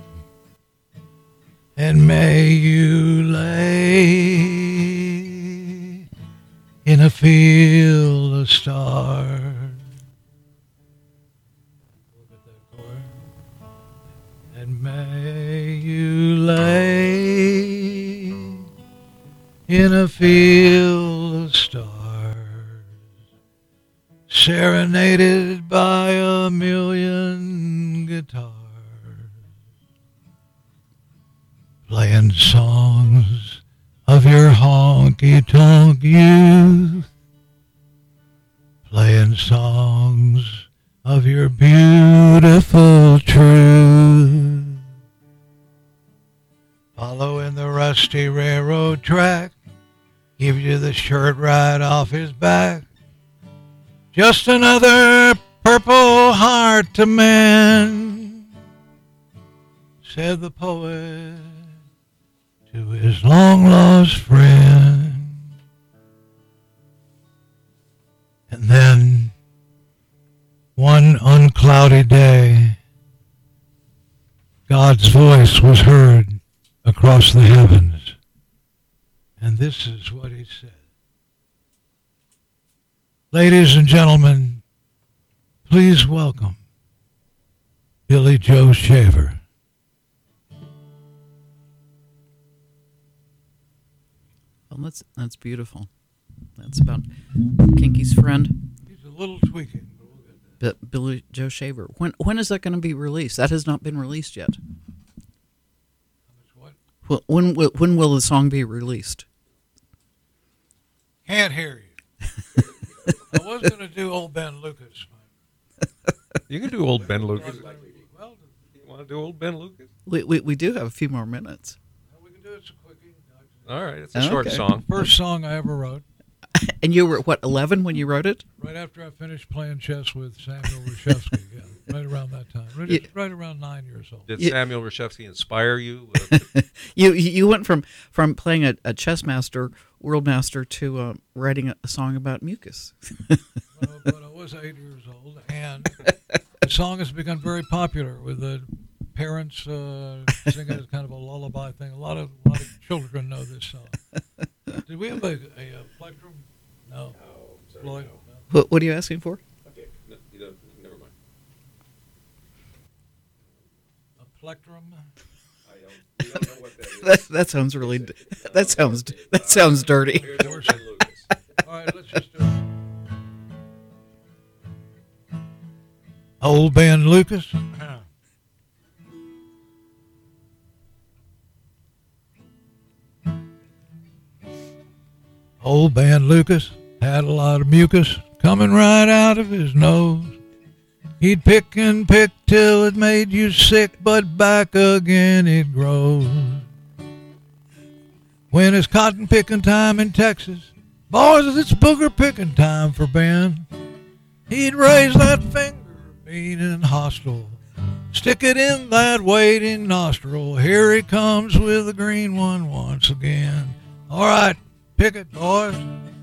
And may you lay in a field of stars. And may you lay in a field of stars, serenaded by a million guitars, playing songs of your honky-tonk youth, playing songs of your beautiful truth, following the rusty railroad track, give you the shirt right off his back, just another Purple Heart to mend, said the poet to his long-lost friend. And then, one uncloudy day, God's voice was heard across the heavens. And this is what he said. Ladies and gentlemen, please welcome Billy Joe Shaver. Well, that's that's beautiful. That's about Kinky's friend. He's a little tweaking. But Billy Joe Shaver. When when is that going to be released? That has not been released yet. What? Well, when will when will the song be released? Can't hear you. I was going to do old Ben Lucas. You can do old Ben Lucas. Well, you want to do old Ben Lucas? We we, we do have a few more minutes. We can do it so quickie. All right, it's a short Okay. song. First song I ever wrote. And you were, what, eleven when you wrote it? Right after I finished playing chess with Samuel Reshevsky, yeah, right around that time. Right, You- right around nine years old. Did You- Samuel Reshevsky inspire you? Uh, You you went from, from playing a, a chess master, world master, to uh, writing a, a song about mucus. Well, but I was eight years old, and the song has become very popular with the parents uh, singing it as kind of a lullaby thing. A lot of a lot of children know this song. Did we have a, a, a plectrum? No. Floyd? No. What, what are you asking for? okay, no, you don't, never mind. A plectrum? I don't, you don't know what that is. That, that sounds really. d- That sounds that sounds dirty. Here's old Ben Lucas. All right, let's just do it. Old Ben Lucas. Old Ben Lucas had a lot of mucus coming right out of his nose. He'd pick and pick till it made you sick, but back again it grows. When it's cotton picking time in Texas, boys, it's booger picking time for Ben. He'd raise that finger, mean and hostile, stick it in that waiting nostril. Here he comes with the green one once again. All right, pick it, boys.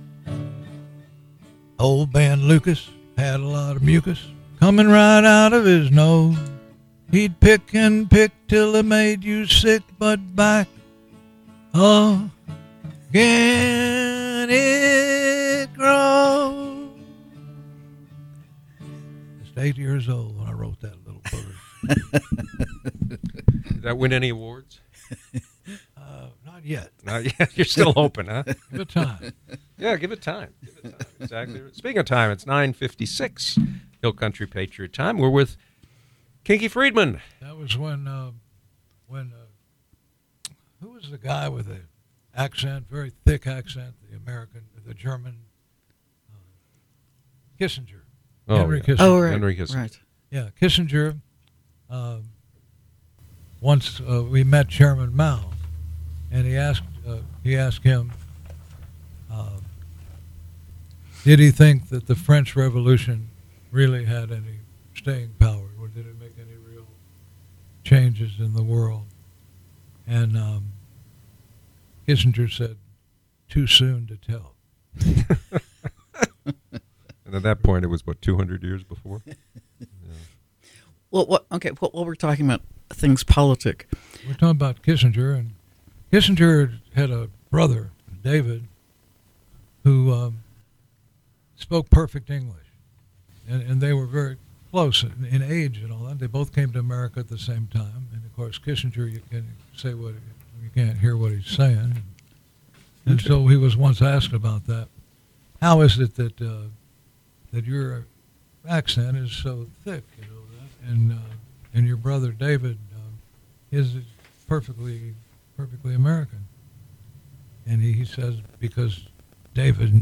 Old Ben Lucas had a lot of mucus coming right out of his nose. He'd pick and pick till it made you sick, but back again it grows. Just eight years old when I wrote that little booger. Did that win any awards? Uh, not yet. Not yet. You're still hoping, huh? Give it time. Yeah, give it time. Give it time. Exactly. Speaking of time, it's nine fifty-six, Hill Country Patriot time. We're with Kinky Friedman. That was when, uh, when uh, who was the guy with the accent, very thick accent, the American, the German, uh, Kissinger. Oh, Henry yeah. Kissinger. Oh, right. Henry Kissinger. Right. Yeah, Kissinger. Um, once uh, we met Chairman Mao, and he asked uh, he asked him, uh, did he think that the French Revolution really had any staying power, or did it make any real changes in the world? And um, Kissinger said, "Too soon to tell." And at that point, it was, what, two hundred years before? Yeah. Well, what? Okay. Well, while we're talking about things politic, We're talking about Kissinger, and Kissinger had a brother, David, who um, spoke perfect English, and, and they were very close in, in age and all that. They both came to America at the same time, and of course, Kissinger, you can say what you can't hear what he's saying, and so he was once asked about that. How is it that uh, that your accent is so thick, you know, that, and uh, and your brother David uh, is perfectly perfectly American? and he, he says because David,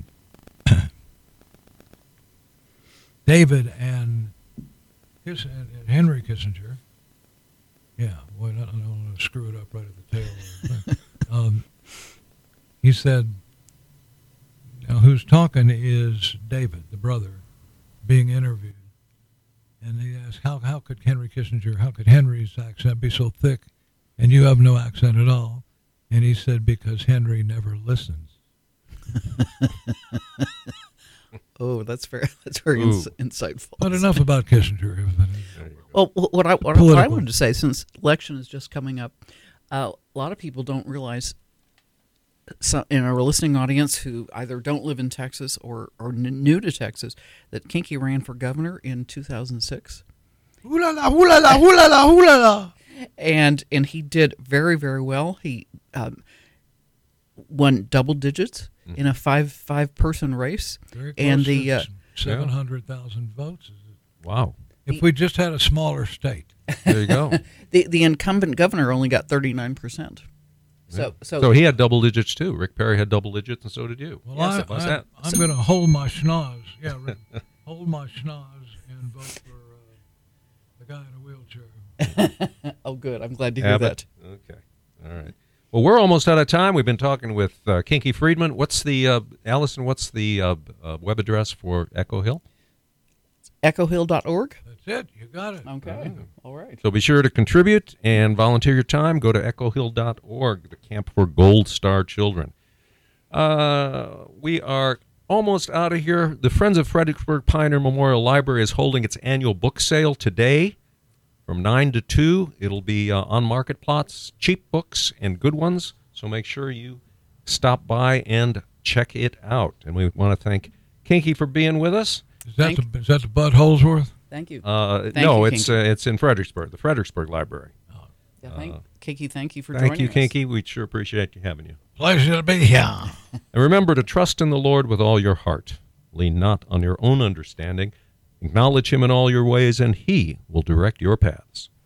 David and, Kiss, and Henry Kissinger, yeah, well, I don't want to screw it up right at the tail. um, he said, now who's talking is David, the brother, being interviewed. And he asked, how, how could Henry Kissinger, how could Henry's accent be so thick and you have no accent at all? And he said, because Henry never listens. Oh, that's very that's very ins- insightful. But enough about Kissinger. Well, what I what, what I wanted to say, since election is just coming up, uh, a lot of people don't realize, so, in our listening audience who either don't live in Texas or are n- new to Texas, that Kinky ran for governor in two thousand six. Ooh la la, ooh la la, ooh la la, ooh la la. And and he did very very well. He um, won double digits in a five five person race, Very close and to the uh, seven hundred thousand votes. Wow! If we just had a smaller state, there you go. the the incumbent governor only got thirty nine percent. So so so he had double digits too. Rick Perry had double digits, and so did you. Well, yes, I, I, that? I'm going to hold my schnoz. Yeah, Rick, hold my schnoz and vote for uh, the guy in a wheelchair. Oh, good. I'm glad to hear Abbott. that. Okay. All right. Well, we're almost out of time. We've been talking with uh, Kinky Friedman. What's the, uh, Allison, what's the uh, uh, web address for Echo Hill? echo hill dot org. That's it. You got it. Okay. All right. So be sure to contribute and volunteer your time. Go to echo hill dot org, the Camp for Gold Star Children. Uh, we are almost out of here. The Friends of Fredericksburg Pioneer Memorial Library is holding its annual book sale today. From nine to two, it'll be uh, on market plots, cheap books and good ones. So make sure you stop by and check it out. And we want to thank Kinky for being with us. Is that, the, is that the Bud Holsworth? Thank you. Uh, thank no, you, it's uh, Kinky. it's in Fredericksburg, the Fredericksburg Library. Oh. Yeah, thank, Uh, Kinky, thank you for thank joining you, us. Kinky. We sure appreciate you having you. Pleasure to be here. And remember to trust in the Lord with all your heart. Lean not on your own understanding. Acknowledge him in all your ways, and he will direct your paths.